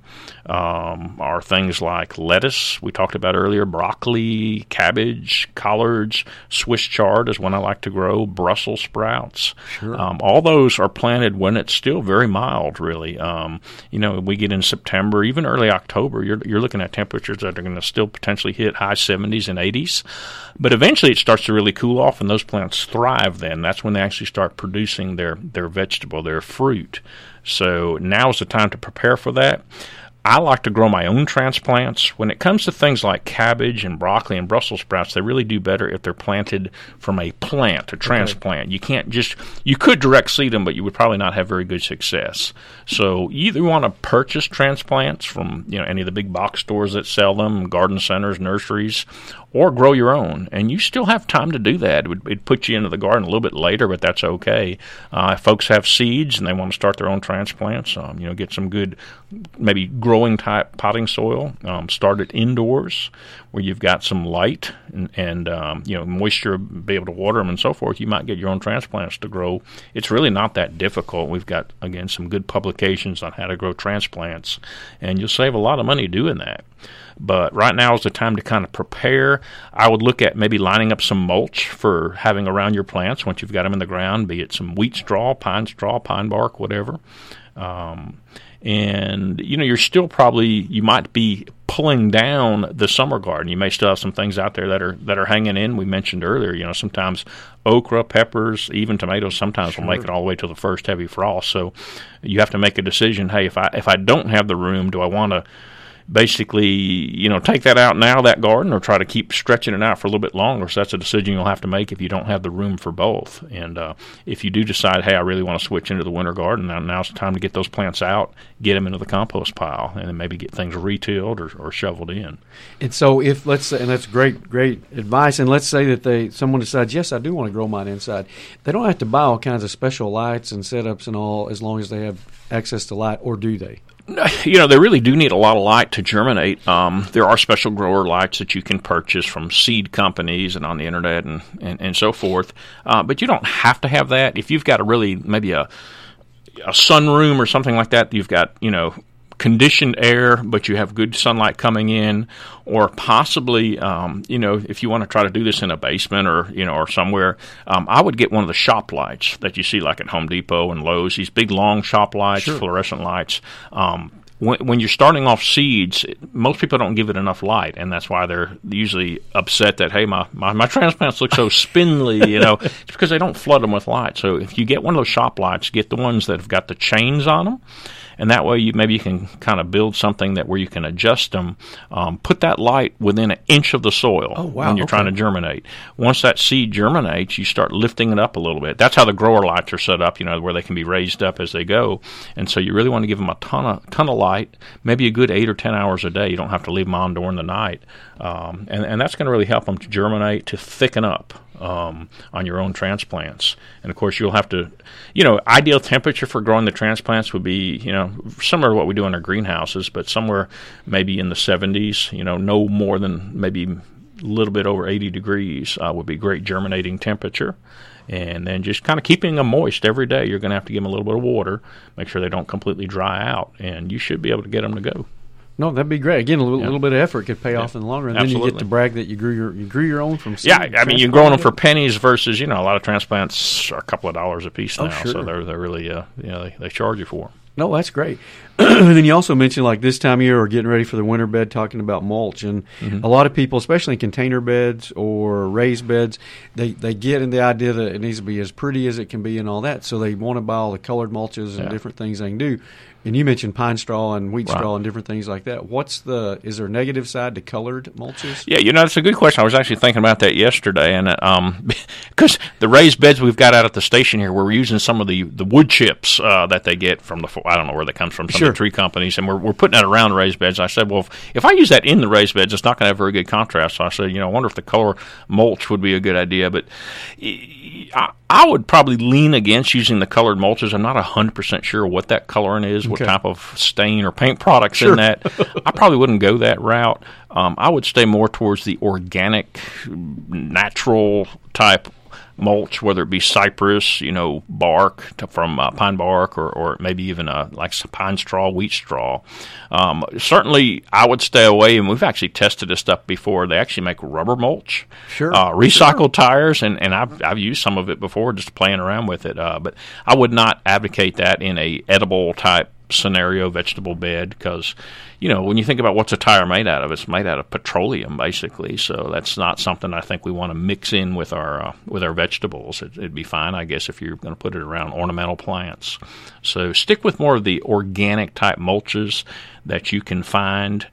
Um, are things like lettuce, we talked about earlier, broccoli, cabbage, collards, Swiss chard is one I like to grow, Brussels sprouts. Sure. Um, all those are planted when it's still very mild, really. Um, you know, we get in September, even early October, you're, you're looking at temperatures that are going to still potentially hit high seventies and eighties. But eventually it starts to really cool off, and those plants thrive then. That's when they actually start producing their, their vegetable, their fruit. So now is the time to prepare for that. I like to grow my own transplants. When it comes to things like cabbage and broccoli and Brussels sprouts, they really do better if they're planted from a plant, a transplant. Okay. You can't just, you could direct seed them, but you would probably not have very good success. So you either want to purchase transplants from, you know, any of the big box stores that sell them, garden centers, nurseries, or grow your own. And you still have time to do that. It would it'd put you into the garden a little bit later, but that's okay. Uh, if folks have seeds and they want to start their own transplants, um, you know, get some good, maybe growing type potting soil. Um, start it indoors where you've got some light and, and um, you know, moisture, be able to water them and so forth. You might get your own transplants to grow. It's really not that difficult. We've got, again, some good publications on how to grow transplants, and you'll save a lot of money doing that. But right now is the time to kind of prepare. I would look at maybe lining up some mulch for having around your plants once you've got them in the ground, be it some wheat straw, pine straw, pine bark, whatever. Um, and, you know, you're still probably, you might be pulling down the summer garden. You may still have some things out there that are that are hanging in. We mentioned earlier, you know, sometimes okra, peppers, even tomatoes sometimes sure. will make it all the way to the first heavy frost. So you have to make a decision, hey, if I if I don't have the room, do I want to basically, you know, take that out now, that garden, or try to keep stretching it out for a little bit longer? So that's a decision you'll have to make if you don't have the room for both. And uh, if you do decide, hey, I really want to switch into the winter garden, now now's the time to get those plants out, get them into the compost pile, and then maybe get things retilled or, or shoveled in. And so if, let's say, and that's great, great advice, and let's say that they someone decides, yes, I do want to grow mine inside. They don't have to buy all kinds of special lights and setups and all as long as they have access to light, or do they? You know, they really do need a lot of light to germinate. Um, there are special grower lights that you can purchase from seed companies and on the internet and, and, and so forth. Uh, but you don't have to have that. If you've got a really, maybe a, a sunroom or something like that, you've got, you know, conditioned air, but you have good sunlight coming in, or possibly, um, you know, if you want to try to do this in a basement or, you know, or somewhere, um, I would get one of the shop lights that you see like at Home Depot and Lowe's, these big long shop lights, sure. fluorescent lights. Um, when, when you're starting off seeds, most people don't give it enough light, and that's why they're usually upset that, hey, my, my, my transplants look so spindly, you know. It's because they don't flood them with light. So if you get one of those shop lights, get the ones that have got the chains on them. And that way, you maybe you can kind of build something that where you can adjust them. Um, put that light within an inch of the soil oh, wow. when you're okay. trying to germinate. Once that seed germinates, you start lifting it up a little bit. That's how the grower lights are set up, you know, where they can be raised up as they go. And so you really want to give them a ton of ton of light, maybe a good eight or ten hours a day. You don't have to leave them on during the night, um, and and that's going to really help them to germinate, to thicken up. Um, on your own transplants. And, of course, you'll have to, you know, ideal temperature for growing the transplants would be, you know, similar to what we do in our greenhouses, but somewhere maybe in the seventies, you know, no more than maybe a little bit over eighty degrees uh, would be great germinating temperature. And then just kind of keeping them moist every day. You're going to have to give them a little bit of water, make sure they don't completely dry out, and you should be able to get them to go. No, that'd be great. Again, a little, yeah. little bit of effort could pay yeah. off in the long run. And Absolutely. Then you get to brag that you grew your you grew your own from seed. Yeah, I mean, you're growing them for pennies versus, you know, a lot of transplants are a couple of dollars a piece now. Oh, sure. So they're they're really, uh, you know, they, they charge you for them. No, that's great. And then you also mentioned, like this time of year, we're getting ready for the winter bed, talking about mulch. And mm-hmm. a lot of people, especially in container beds or raised beds, they, they get in the idea that it needs to be as pretty as it can be and all that. So they want to buy all the colored mulches and yeah. different things they can do. And you mentioned pine straw and wheat right. straw and different things like that. What's the – is there a negative side to colored mulches? Yeah, you know, that's a good question. I was actually thinking about that yesterday. And um, because the raised beds we've got out at the station here, we're using some of the, the wood chips uh, that they get from the – I don't know where they come from, some sure. of the tree companies. And we're, we're putting that around raised beds. I said, well, if, if I use that in the raised beds, it's not going to have very good contrast. So I said, you know, I wonder if the color mulch would be a good idea. But I, I would probably lean against using the colored mulches. I'm not one hundred percent sure what that coloring is, what okay. type of stain or paint products sure. in that. I probably wouldn't go that route. Um, I would stay more towards the organic, natural type mulch, whether it be cypress, you know, bark to, from uh, pine bark, or, or maybe even uh, like pine straw, wheat straw. Um, certainly, I would stay away, and we've actually tested this stuff before. They actually make rubber mulch, sure, uh, recycled sure. tires, and, and I've, I've used some of it before, just playing around with it. Uh, but I would not advocate that in a edible type scenario vegetable bed because, you know, when you think about what's a tire made out of, it's made out of petroleum basically. So that's not something I think we want to mix in with our uh, with our vegetables. It, it'd be fine, I guess, if you're going to put it around ornamental plants. So stick with more of the organic type mulches that you can find.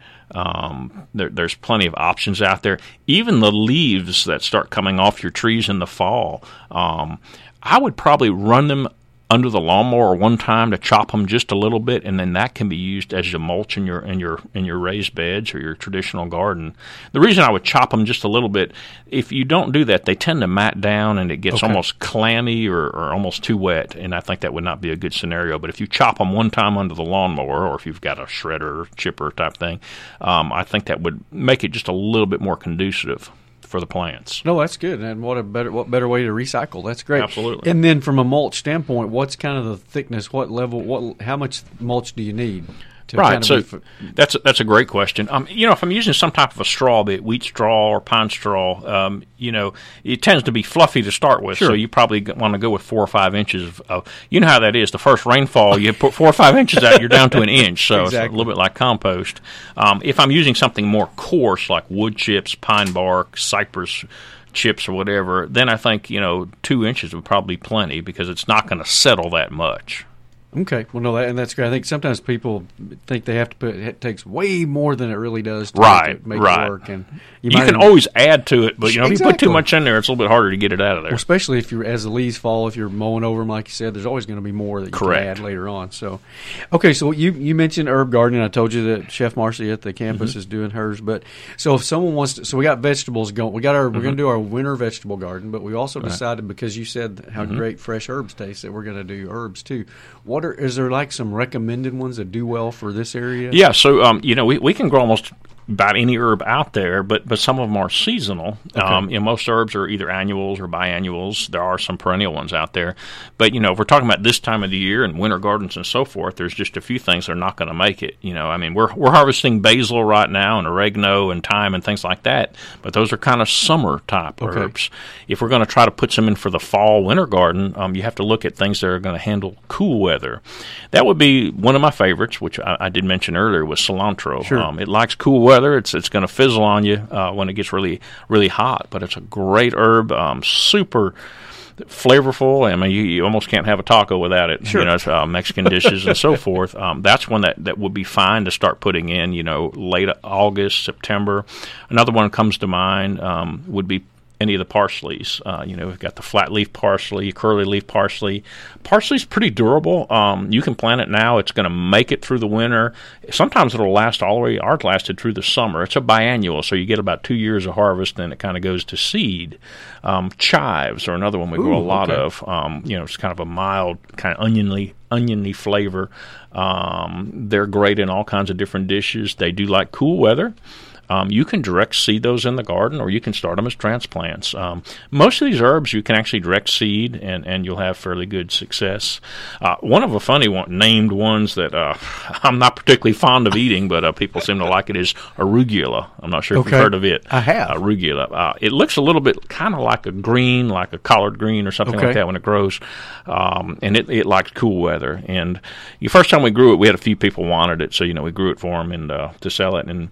Um, there, there's plenty of options out there. Even the leaves that start coming off your trees in the fall, um, I would probably run them under the lawnmower one time to chop them just a little bit, and then that can be used as a mulch in your in your in your raised beds or your traditional garden. The reason I would chop them just a little bit, if you don't do that, they tend to mat down and it gets okay. almost clammy or, or almost too wet, and I think that would not be a good scenario. But if you chop them one time under the lawnmower, or if you've got a shredder or chipper type thing, um, I think that would make it just a little bit more conducive for the plants. No, that's good. And what a better what better way to recycle. That's great. Absolutely. And then from a mulch standpoint, what's kind of the thickness, what level, what how much mulch do you need? To right, kind of so be f- that's a, that's a great question. Um, you know, if I'm using some type of a straw, be it wheat straw or pine straw, um, you know, it tends to be fluffy to start with. Sure. So you probably want to go with four or five inches of, of. You know how that is. The first rainfall, you put four or five inches out, you're down to an inch. So exactly. It's a little bit like compost. Um, if I'm using something more coarse, like wood chips, pine bark, cypress chips, or whatever, then I think you know two inches would probably be plenty because it's not going to settle that much. Okay, well, no, that, and that's great. I think sometimes people think they have to put it takes way more than it really does to right, make, it, make right. it work. And you, you, you can even, always add to it, but you know if exactly. you put too much in there, it's a little bit harder to get it out of there. Well, especially if you're as the leaves fall, if you're mowing over them, like you said, there's always going to be more that you Correct. can add later on. So, okay, so you you mentioned herb gardening. I told you that Chef Marcy at the campus mm-hmm. is doing hers. But so if someone wants to, so we got vegetables going. We got our mm-hmm. we're going to do our winter vegetable garden, but we also right. decided because you said how mm-hmm. great fresh herbs taste that we're going to do herbs too. What are is there like some recommended ones that do well for this area? Yeah, so um, you know we we can grow almost about any herb out there, but but some of them are seasonal. Okay. Um, you know, most herbs are either annuals or biannuals. There are some perennial ones out there, but you know, if we're talking about this time of the year and winter gardens and so forth, there's just a few things that are not going to make it. You know, I mean, we're we're harvesting basil right now and oregano and thyme and things like that, but those are kind of summer type okay. herbs. If we're going to try to put some in for the fall winter garden, um, you have to look at things that are going to handle cool weather. That would be one of my favorites, which I, I did mention earlier, was cilantro. Sure. Um, it likes cool weather. It's it's going to fizzle on you uh, when it gets really really hot, but it's a great herb, um, super flavorful. I mean, you, you almost can't have a taco without it. Sure. You know, it's, uh, Mexican dishes and so forth. Um, that's one that, that would be fine to start putting in. You know, late August, September. Another one comes to mind um, would be any of the parsleys. Uh, you know, we've got the flat leaf parsley, curly leaf parsley. Parsley's pretty durable. Um, you can plant it now. It's going to make it through the winter. Sometimes it'll last all the way. Ours lasted through the summer. It's a biannual, so you get about two years of harvest, then it kind of goes to seed. Um, chives are another one we Ooh, grow a lot okay. of. Um, you know, it's kind of a mild, kind of oniony, oniony flavor. Um, they're great in all kinds of different dishes. They do like cool weather. Um, you can direct seed those in the garden, or you can start them as transplants. Um, most of these herbs you can actually direct seed, and, and you'll have fairly good success. Uh, one of the funny one, named ones that uh, I'm not particularly fond of eating, but uh, people seem to like it, is arugula. I'm not sure if Okay. you've heard of it. I have. Arugula. Uh, it looks a little bit kind of like a green, like a collard green or something Okay. like that when it grows, um, and it, it likes cool weather. And the first time we grew it, we had a few people wanted it, so you know we grew it for them and uh, to sell it. And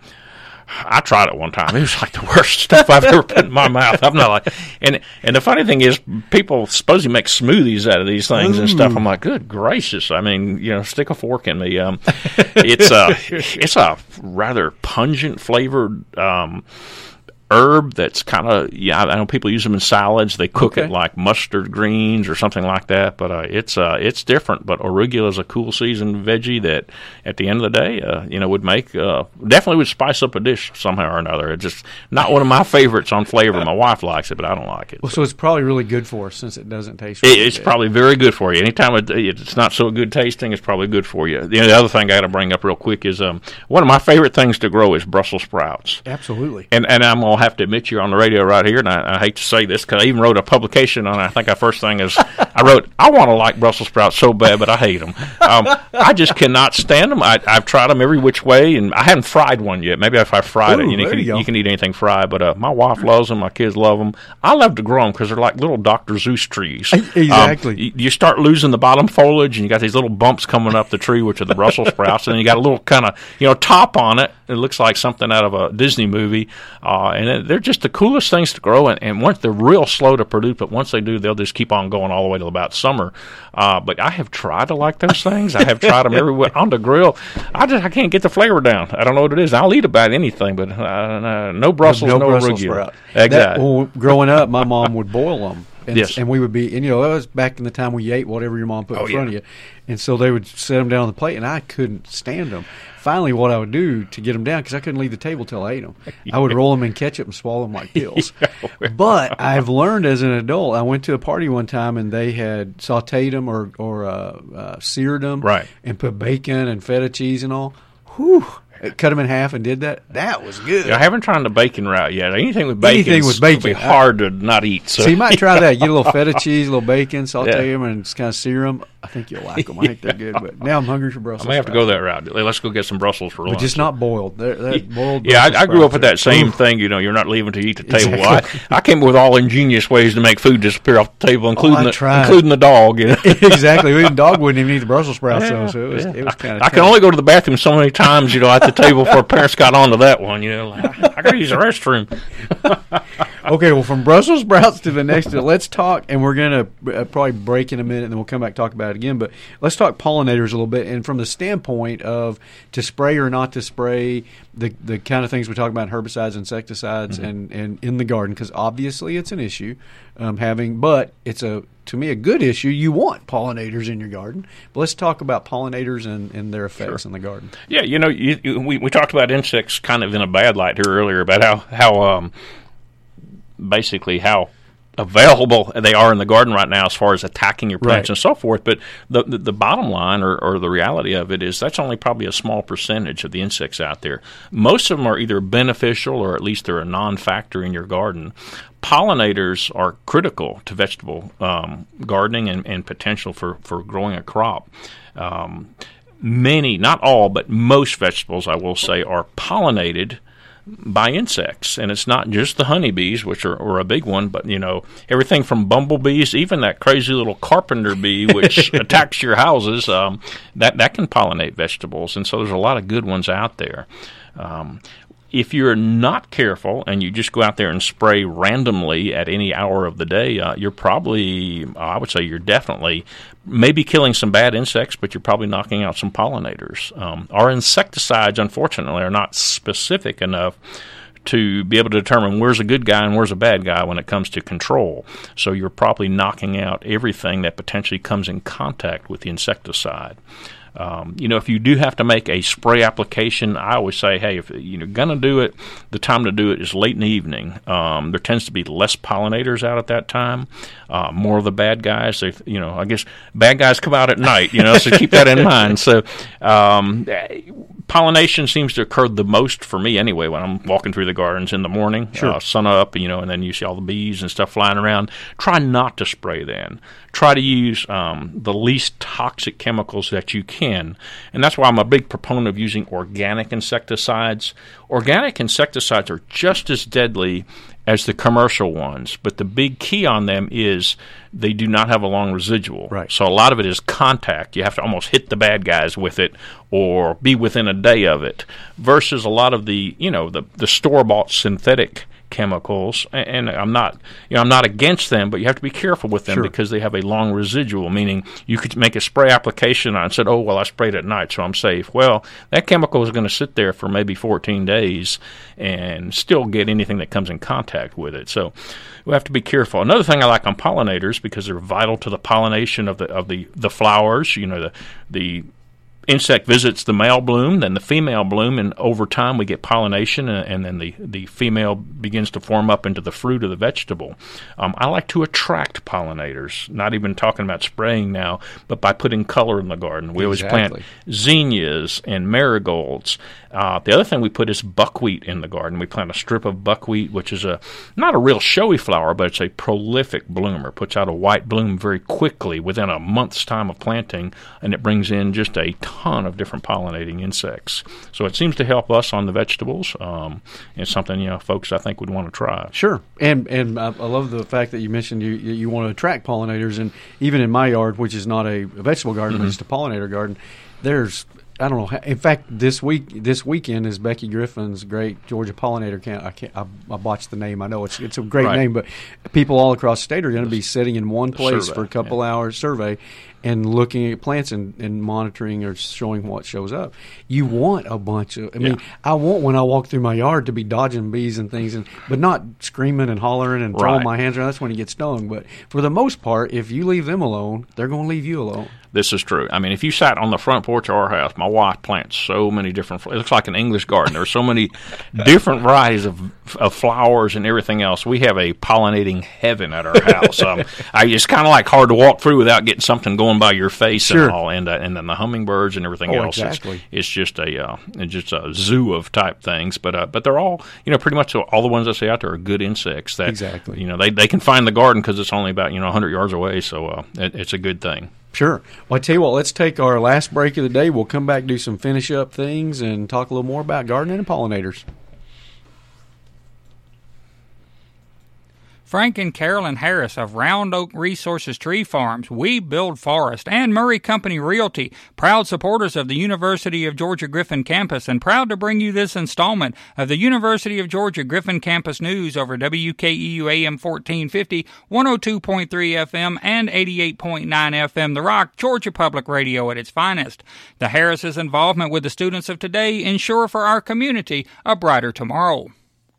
I tried it one time. It was like the worst stuff I've ever put in my mouth. I'm not like, and and the funny thing is, people supposedly make smoothies out of these things Ooh. and stuff. I'm like, good gracious! I mean, you know, stick a fork in me. Um, it's a it's a rather pungent flavored um, herb that's kind of yeah. I know people use them in salads. They cook okay. it like mustard greens or something like that. But uh, it's uh, it's different. But arugula is a cool seasoned veggie that, at the end of the day, uh, you know, would make uh, definitely would spice up a dish somehow or another. It's just not one of my favorites on flavor. My wife likes it, but I don't like it. Well, so it's probably really good for us since it doesn't taste. Really it, it's good. probably very good for you. Anytime it, it's not so good tasting, it's probably good for you. The, the other thing I got to bring up real quick is um, one of my favorite things to grow is Brussels sprouts. Absolutely. And and I'm gonna have to admit you're on the radio right here, and I, I hate to say this because I even wrote a publication on it. I think our first thing is I wrote, I want to like Brussels sprouts so bad, but I hate them. Um, I just cannot stand them. I, I've tried them every which way, and I haven't fried one yet. Maybe if I fried Ooh, it, you, know, you, can, you, you can eat anything fried. But uh, my wife loves them. My kids love them. I love to grow them because they're like little Doctor Seuss trees. Exactly. Um, you, you start losing the bottom foliage, and you got these little bumps coming up the tree, which are the Brussels sprouts, and then you got a little kind of you know top on it. It looks like something out of a Disney movie, uh, and it, they're just the coolest things to grow. And, and once they're real slow to produce, but once they do, they'll just keep on going all the way till about summer. Uh, but I have tried to like those things. I have tried them everywhere on the grill. I just I can't get the flavor down. I don't know what it is. I'll eat about anything, but uh, uh, no Brussels, no, no Brussels arugula. sprout. Exactly. That, well, growing up, my mom would boil them. And, yes. and we would be, and you know, that was back in the time we ate whatever your mom put Oh, in front yeah. of you. And so they would set them down on the plate, and I couldn't stand them. Finally, what I would do to get them down, because I couldn't leave the table till I ate them, I would roll them in ketchup and swallow them like pills. But I've learned as an adult, I went to a party one time, and they had sauteed them or, or uh, uh, seared them Right. and put bacon and feta cheese and all. Whew. Cut them in half and did that. That was good. Yeah, I haven't tried the bacon route yet. Anything with bacon, Anything with bacon. be hard to not eat. So, So you might try that. Get a little feta cheese, a little bacon, saute Yeah. them, and just kind of sear them. I think you'll like them. I think they're good. But now I'm hungry for Brussels I may have to sprouts. go that route. Let's go get some Brussels for But lunch. just not boiled. They're, they're boiled. Yeah, I, Brussels I grew up sprouts with that are- same Ooh. thing. You know, you're not leaving to eat the table. Exactly. I, I came up with all ingenious ways to make food disappear off the table, including I the tried. including the dog. You know? Exactly. Even dog wouldn't even eat the Brussels sprouts, Yeah, though. So it was, yeah. it was kind of. I can only go to the bathroom so many times, you know, at the table before parents got onto that one. You know, like, I got to use the restroom. Okay, well, from Brussels sprouts to the next, let's talk, and we're going to uh, probably break in a minute, and then we'll come back and talk about it again. But let's talk pollinators a little bit, and from the standpoint of to spray or not to spray, the the kind of things we talk about, herbicides, insecticides, Mm-hmm. and, and in the garden, because obviously it's an issue um, having, but it's a to me a good issue. You want pollinators in your garden, but let's talk about pollinators and, and their effects Sure. in the garden. Yeah, you know, you, you, we we talked about insects kind of in a bad light here earlier about how how um, basically how available they are in the garden right now as far as attacking your plants Right. and so forth. But the the, the bottom line or, or the reality of it is that's only probably a small percentage of the insects out there. Most of them are either beneficial or at least they're a non-factor in your garden. Pollinators are critical to vegetable um, gardening and, and potential for, for growing a crop. Um, many, not all, but most vegetables, I will say, are pollinated by insects, and it's not just the honeybees, which are, are a big one, but you know everything from bumblebees, even that crazy little carpenter bee which attacks your houses, um, that that can pollinate vegetables, and so there's a lot of good ones out there. Um, if you're not careful and you just go out there and spray randomly at any hour of the day, uh, you're probably, I would say, you're definitely maybe killing some bad insects, but you're probably knocking out some pollinators. Um, our insecticides, unfortunately, are not specific enough to be able to determine where's a good guy and where's a bad guy when it comes to control. So you're probably knocking out everything that potentially comes in contact with the insecticide. Um, you know, if you do have to make a spray application, I always say, hey, if you're going to do it, the time to do it is late in the evening. Um, there tends to be less pollinators out at that time. Uh, more of the bad guys, they, you know, I guess bad guys come out at night, you know, so keep that in mind. So um, pollination seems to occur the most for me anyway when I'm walking through the gardens in the morning, Sure. uh, sun up, you know, and then you see all the bees and stuff flying around. Try not to spray then. Try to use um, the least toxic chemicals that you can. And that's why I'm a big proponent of using organic insecticides. Organic insecticides are just as deadly as the commercial ones, but the big key on them is they do not have a long residual. Right. So a lot of it is contact. You have to almost hit the bad guys with it or be within a day of it, versus a lot of the, you know, the, the store-bought synthetic chemicals, and I'm not, you know, I'm not against them, but you have to be careful with them Sure. because they have a long residual, meaning you could make a spray application on it and said, oh, well, I sprayed at night, so I'm safe. Well, that chemical is going to sit there for maybe fourteen days and still get anything that comes in contact with it. So we have to be careful. Another thing I like on pollinators, because they're vital to the pollination of the of the, the flowers, you know, the the insect visits the male bloom, then the female bloom, and over time we get pollination, and, and then the, the female begins to form up into the fruit of the vegetable. Um, I like to attract pollinators, not even talking about spraying now, but by putting color in the garden. We always Exactly. plant zinnias and marigolds. Uh, the other thing we put is buckwheat in the garden. We plant a strip of buckwheat, which is a not a real showy flower, but it's a prolific bloomer. Puts out a white bloom very quickly within a month's time of planting, and it brings in just a ton of different pollinating insects. So it seems to help us on the vegetables. Um, it's something, you know, folks I think would want to try. Sure, and and I, I love the fact that you mentioned you you want to attract pollinators, and even in my yard, which is not a vegetable garden, Mm-hmm. but it's a pollinator garden, there's I don't know. In fact, this week this weekend is Becky Griffin's great Georgia pollinator camp. I can't. I, I botched the name. I know it's it's a great Right. name, but people all across the state are going to be sitting in one place Survey, for a couple yeah. hours survey, and looking at plants and, and monitoring or showing what shows up. You want a bunch of. I mean, Yeah. I want when I walk through my yard to be dodging bees and things, and but not screaming and hollering and throwing Right. my hands around. That's when you get stung. But for the most part, if you leave them alone, they're going to leave you alone. This is true. I mean, if you sat on the front porch of our house, my wife plants so many different. It looks like an English garden. There's so many different varieties of of flowers and everything else. We have a pollinating heaven at our house. Um, I, it's kind of like hard to walk through without getting something going by your face Sure. and all, and uh, and then the hummingbirds and everything Oh, else. exactly. It's, it's just a uh, it's just a zoo of type things. But uh, but they're all, you know, pretty much all the ones I see out there are good insects. That Exactly. you know they they can find the garden because it's only about you know one hundred yards away. So uh, it, it's a good thing. Sure. Well, I tell you what, let's take our last break of the day. We'll come back, do some finish up things, and talk a little more about gardening and pollinators. Frank and Carolyn Harris of Round Oak Resources Tree Farms, We Build Forest, and Murray Company Realty, proud supporters of the University of Georgia Griffin Campus, and proud to bring you this installment of the University of Georgia Griffin Campus News over W K E U A M fourteen fifty, one oh two point three F M, and eighty-eight point nine F M, The Rock, Georgia Public Radio at its finest. The Harris' involvement with the students of today ensure for our community a brighter tomorrow.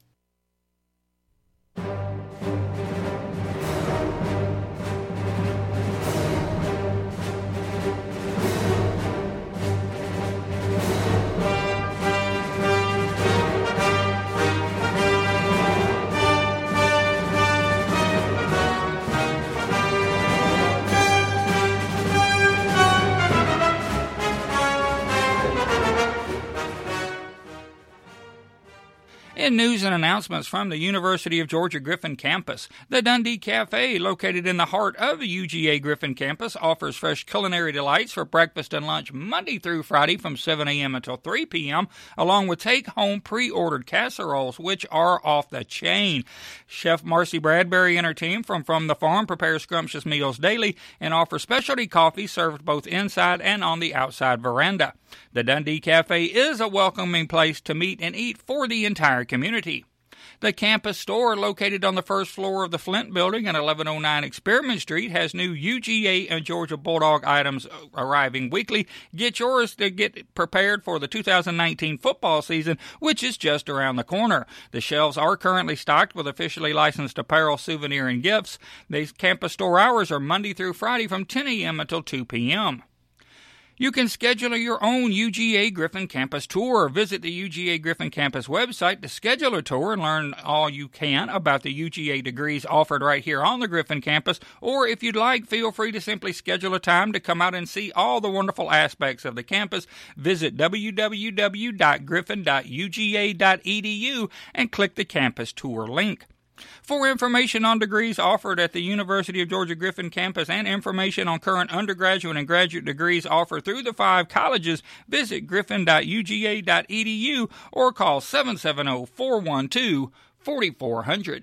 In news and announcements from the University of Georgia Griffin Campus, the Dundee Cafe, located in the heart of the U G A Griffin Campus, offers fresh culinary delights for breakfast and lunch Monday through Friday from seven a.m. until three p.m., along with take-home pre-ordered casseroles, which are off the chain. Chef Marcy Bradbury and her team from From the Farm prepare scrumptious meals daily and offer specialty coffee served both inside and on the outside veranda. The Dundee Cafe is a welcoming place to meet and eat for the entire community. The campus store, located on the first floor of the Flint Building at eleven oh nine Experiment Street, has new U G A and Georgia Bulldog items arriving weekly. Get yours to get prepared for the two thousand nineteen football season, which is just around the corner. The shelves are currently stocked with officially licensed apparel, souvenir, and gifts. These campus store hours are Monday through Friday from ten a.m. until two p.m. You can schedule your own U G A Griffin Campus tour. Visit the U G A Griffin Campus website to schedule a tour and learn all you can about the U G A degrees offered right here on the Griffin Campus. Or if you'd like, feel free to simply schedule a time to come out and see all the wonderful aspects of the campus. Visit w w w dot griffin dot u g a dot e d u and click the campus tour link. For information on degrees offered at the University of Georgia Griffin Campus and information on current undergraduate and graduate degrees offered through the five colleges, visit griffin dot u g a dot e d u or call seven seven zero, four one two, four four zero zero.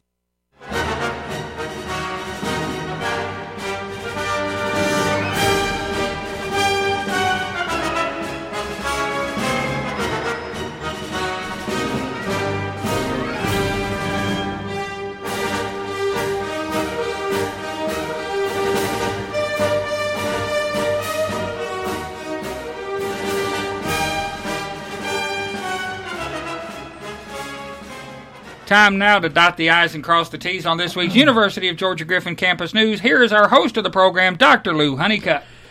Time now to dot the I's and cross the T's on this week's University of Georgia Griffin Campus News. Here is our host of the program, Doctor Lou Honeycutt.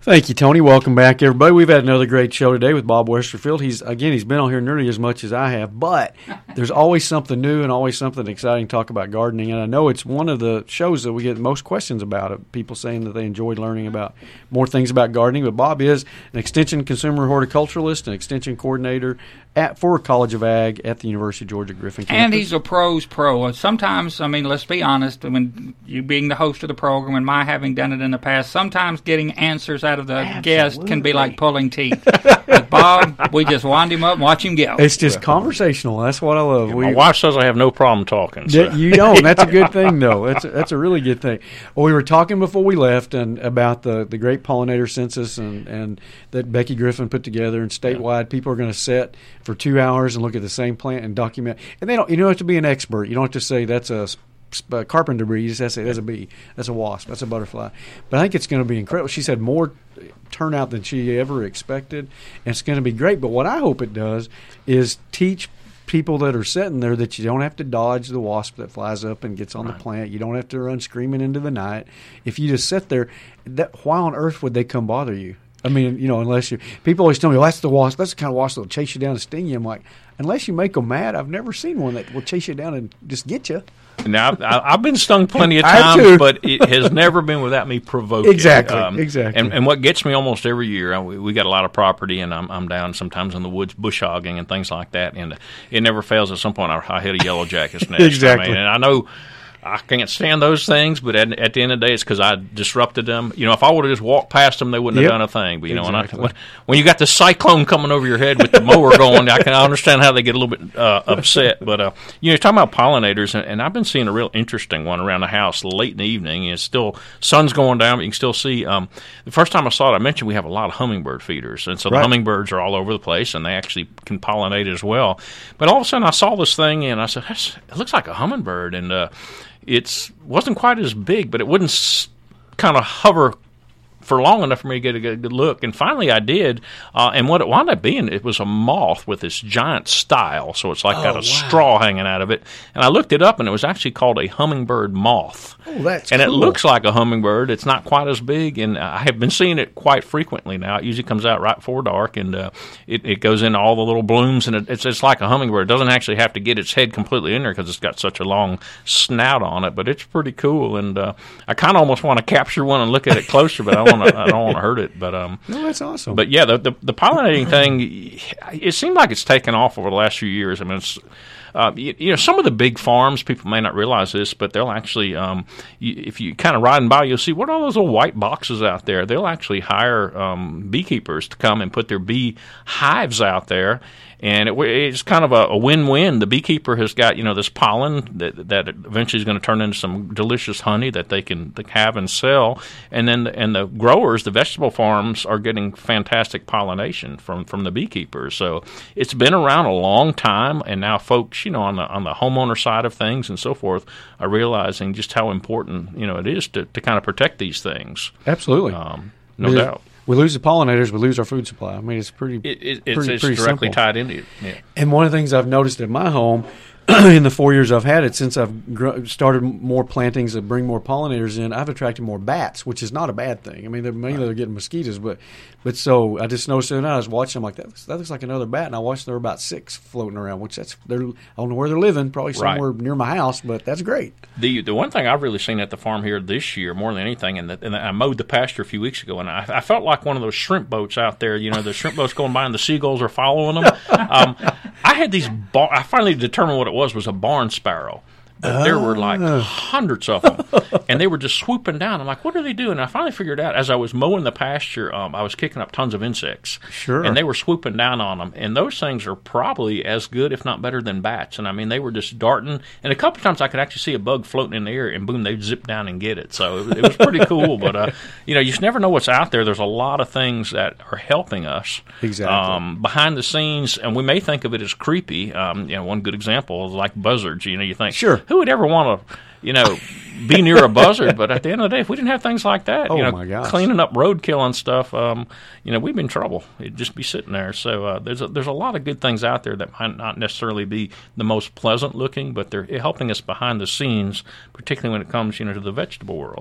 Thank you, Tony. Welcome back, everybody. We've had another great show today with Bob Westerfield. He's again, he's been on here nearly as much as I have, but there's always something new and always something exciting to talk about gardening. And I know it's one of the shows that we get the most questions about, of people saying that they enjoyed learning about more things about gardening. But Bob is an extension consumer horticulturalist, an extension coordinator at for College of Ag at the University of Georgia Griffin campus. And he's a pro's pro. Sometimes, I mean, let's be honest, when you being the host of the program and my having done it in the past, sometimes getting answers out of the Absolutely. guest can be like pulling teeth. But Bob, we just wind him up and watch him go. It's just conversational. That's what I love. Yeah, we, my wife says I have no problem talking. So. You don't. That's a good thing, though. That's a, that's a really good thing. Well, we were talking before we left and about the, the great pollinator census and, and that Becky Griffin put together, and statewide yeah. people are going to sit for two hours and look at the same plant and document. And they don't. You don't have to be an expert. You don't have to say that's a uh, carpenter bee. You just have to say that's a bee. That's a wasp. That's a butterfly. But I think it's going to be incredible. She said more turnout than she ever expected, and it's going to be great. But what I hope it does is teach people that are sitting there that you don't have to dodge the wasp that flies up and gets on right. the plant. You don't have to run screaming into the night. If you just sit there, that, why on earth would they come bother you? I mean, you know, unless you – people always tell me, well, that's the wasp. That's the kind of wasp that will chase you down and sting you. I'm like, unless you make them mad, I've never seen one that will chase you down and just get you. Now, I've, I've been stung plenty of times, but it has never been without me provoking. Exactly, um, exactly. And, and what gets me almost every year, we, we got a lot of property, and I'm, I'm down sometimes in the woods bush hogging and things like that, and it never fails at some point I, I hit a yellow jacket's nest. Exactly. I mean, and I know I can't stand those things, but at, at the end of the day, it's because I disrupted them. You know, if I would have just walked past them, they wouldn't yep. have done a thing. But, you know, exactly. when, I, when, when you got the cyclone coming over your head with the mower going, I can understand how they get a little bit uh, upset. But, uh, you know, you're talking about pollinators, and, and I've been seeing a real interesting one around the house late in the evening. It's still, sun's going down, but you can still see. Um, the first time I saw it, I mentioned we have a lot of hummingbird feeders. And so right. the hummingbirds are all over the place, and they actually can pollinate as well. But all of a sudden, I saw this thing, and I said, That's, it looks like a hummingbird. And, uh, It wasn't quite as big, but it wouldn't s- kind of hover for long enough for me to get a good, good look. And finally I did, uh, and what it wound up being, it was a moth with this giant style, so it's like oh, got a wow. straw hanging out of it. And I looked it up, and it was actually called a hummingbird moth. Oh, that's And cool. it looks like a hummingbird. It's not quite as big, and I have been seeing it quite frequently now. It usually comes out right before dark, and uh, it, it goes into all the little blooms, and it, it's, it's like a hummingbird. It doesn't actually have to get its head completely in there because it's got such a long snout on it, but it's pretty cool, and uh, I kind of almost want to capture one and look at it closer, but I, wanna, I don't want to hurt it. But um, no, that's awesome. But yeah, the, the the pollinating thing, it seemed like it's taken off over the last few years. I mean, it's uh, you, you know, some of the big farms, people may not realize this, but they'll actually, um, you, if you kind of riding by, you'll see what are all those little white boxes out there. They'll actually hire um, beekeepers to come and put their bee hives out there. And it, it's kind of a, a win-win. The beekeeper has got, you know, this pollen that, that eventually is going to turn into some delicious honey that they can have and sell. And then the, and the growers, the vegetable farms, are getting fantastic pollination from, from the beekeepers. So it's been around a long time, and now folks, you know, on the on the homeowner side of things and so forth, are realizing just how important, you know, it is to, to kind of protect these things. Absolutely, um, no we, doubt. We lose the pollinators, we lose our food supply. I mean, it's pretty. It, it, it's pretty, it's pretty directly simple. tied into it. Yeah. And one of the things I've noticed at my home in the four years I've had it, since I've gr- started more plantings that bring more pollinators in, I've attracted more bats, which is not a bad thing. I mean, they're mainly they're getting mosquitoes, but but so I just noticed that I was watching, I'm like, that looks, that looks like another bat, and I watched there were about six floating around, which that's they're I don't know where they're living, probably somewhere Right. near my house, but that's great. The the one thing I've really seen at the farm here this year, more than anything, and, the, and I mowed the pasture a few weeks ago, and I, I felt like one of those shrimp boats out there. You know, the shrimp boats going by, and the seagulls are following them. Um, I had these. Bar- I finally determined what it was was a barn sparrow. But there were like hundreds of them, and they were just swooping down. I'm like, what are they doing? And I finally figured out as I was mowing the pasture, um, I was kicking up tons of insects. Sure. And they were swooping down on them. And those things are probably as good, if not better, than bats. And, I mean, they were just darting. And a couple of times I could actually see a bug floating in the air, and boom, they'd zip down and get it. So it, it was pretty cool. But, uh, you know, you just never know what's out there. There's a lot of things that are helping us. Exactly. Um, behind the scenes, and we may think of it as creepy. Um, you know, one good example is like buzzards. You know, you think, sure, who would ever want to, you know, be near a buzzard? But at the end of the day, if we didn't have things like that, oh you know, my gosh. cleaning up roadkill and stuff, um, you know, we'd be in trouble. It'd just be sitting there. So uh, there's a, there's a lot of good things out there that might not necessarily be the most pleasant looking, but they're helping us behind the scenes, particularly when it comes, you know, to the vegetable world.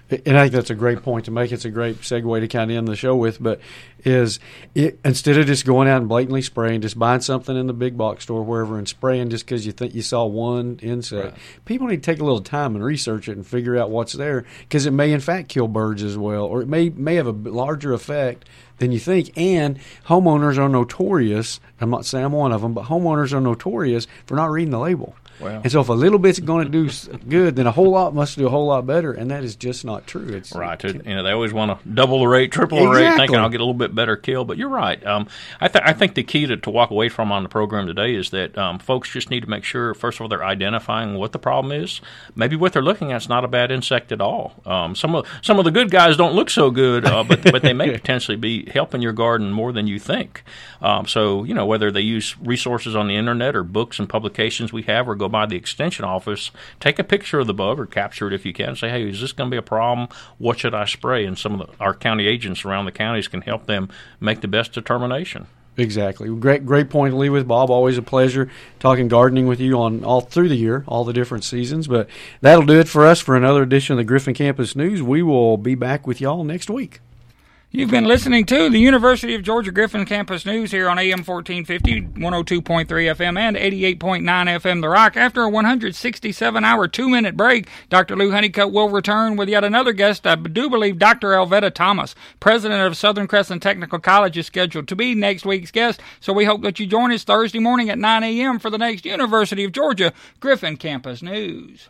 And I think that's a great point to make. It's a great segue to kind of end the show with, but is it, instead of just going out and blatantly spraying, just buying something in the big box store, wherever, and spraying just because you think you saw one insect, right. People need to take a little time and research it and figure out what's there, because it may in fact kill birds as well, or it may may have a larger effect than you think. And homeowners are notorious, I'm not saying I'm one of them, but homeowners are notorious for not reading the label. Wow. And so if a little bit's going to do good, then a whole lot must do a whole lot better, and that is just not true. It's right. It, you know, they always want to double the rate, triple the exactly. rate, thinking I'll get a little bit better kill. But you're right. Um, I, th- I think the key to, to walk away from on the program today is that um, folks just need to make sure, first of all, they're identifying what the problem is. Maybe what they're looking at is not a bad insect at all. Um, some of some of the good guys don't look so good, uh, but but they may potentially be helping your garden more than you think. Um, so, you know, whether they use resources on the internet or books and publications we have, or go by the extension office, take a picture of the bug or capture it if you can. Say, hey, is this going to be a problem? What should I spray? And some of the, our county agents around the counties can help them make the best determination. Exactly. Great great point to leave with, Bob. Always a pleasure talking gardening with you on all through the year, all the different seasons. But that'll do it for us for another edition of the Griffin Campus News. We will be back with y'all next week. You've been listening to the University of Georgia Griffin Campus News here on A M fourteen fifty, one oh two point three F M, and eighty-eight point nine F M The Rock. After a one hundred sixty-seven hour two-minute break, Doctor Lou Honeycutt will return with yet another guest. I do believe Doctor Elvetta Thomas, president of Southern Crescent Technical College, is scheduled to be next week's guest, so we hope that you join us Thursday morning at nine a.m. for the next University of Georgia Griffin Campus News.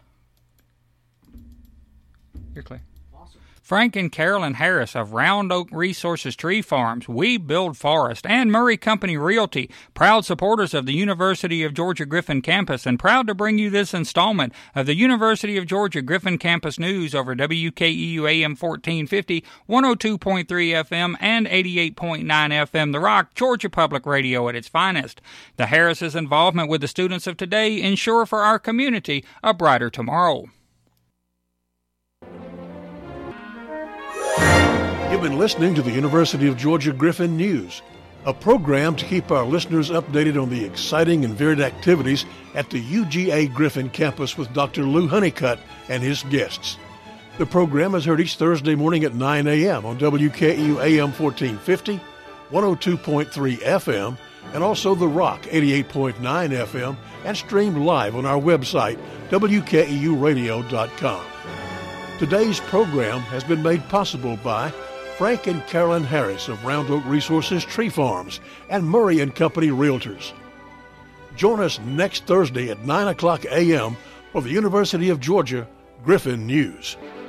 You're clear. Frank and Carolyn Harris of Round Oak Resources Tree Farms, We Build Forest, and Murray Company Realty, proud supporters of the University of Georgia Griffin Campus, and proud to bring you this installment of the University of Georgia Griffin Campus News over W K E U A M fourteen fifty, one oh two point three F M, and eighty-eight point nine F M The Rock, Georgia Public Radio at its finest. The Harris's involvement with the students of today ensure for our community a brighter tomorrow. You've been listening to the University of Georgia Griffin News, a program to keep our listeners updated on the exciting and varied activities at the U G A Griffin campus with Doctor Lou Honeycutt and his guests. The program is heard each Thursday morning at nine a.m. on W K E U A M fourteen fifty, one oh two point three F M, and also The Rock, eighty-eight point nine F M, and streamed live on our website, W K E U radio dot com. Today's program has been made possible by Frank and Carolyn Harris of Round Oak Resources Tree Farms and Murray and Company Realtors. Join us next Thursday at nine o'clock a.m. for the University of Georgia Griffin News.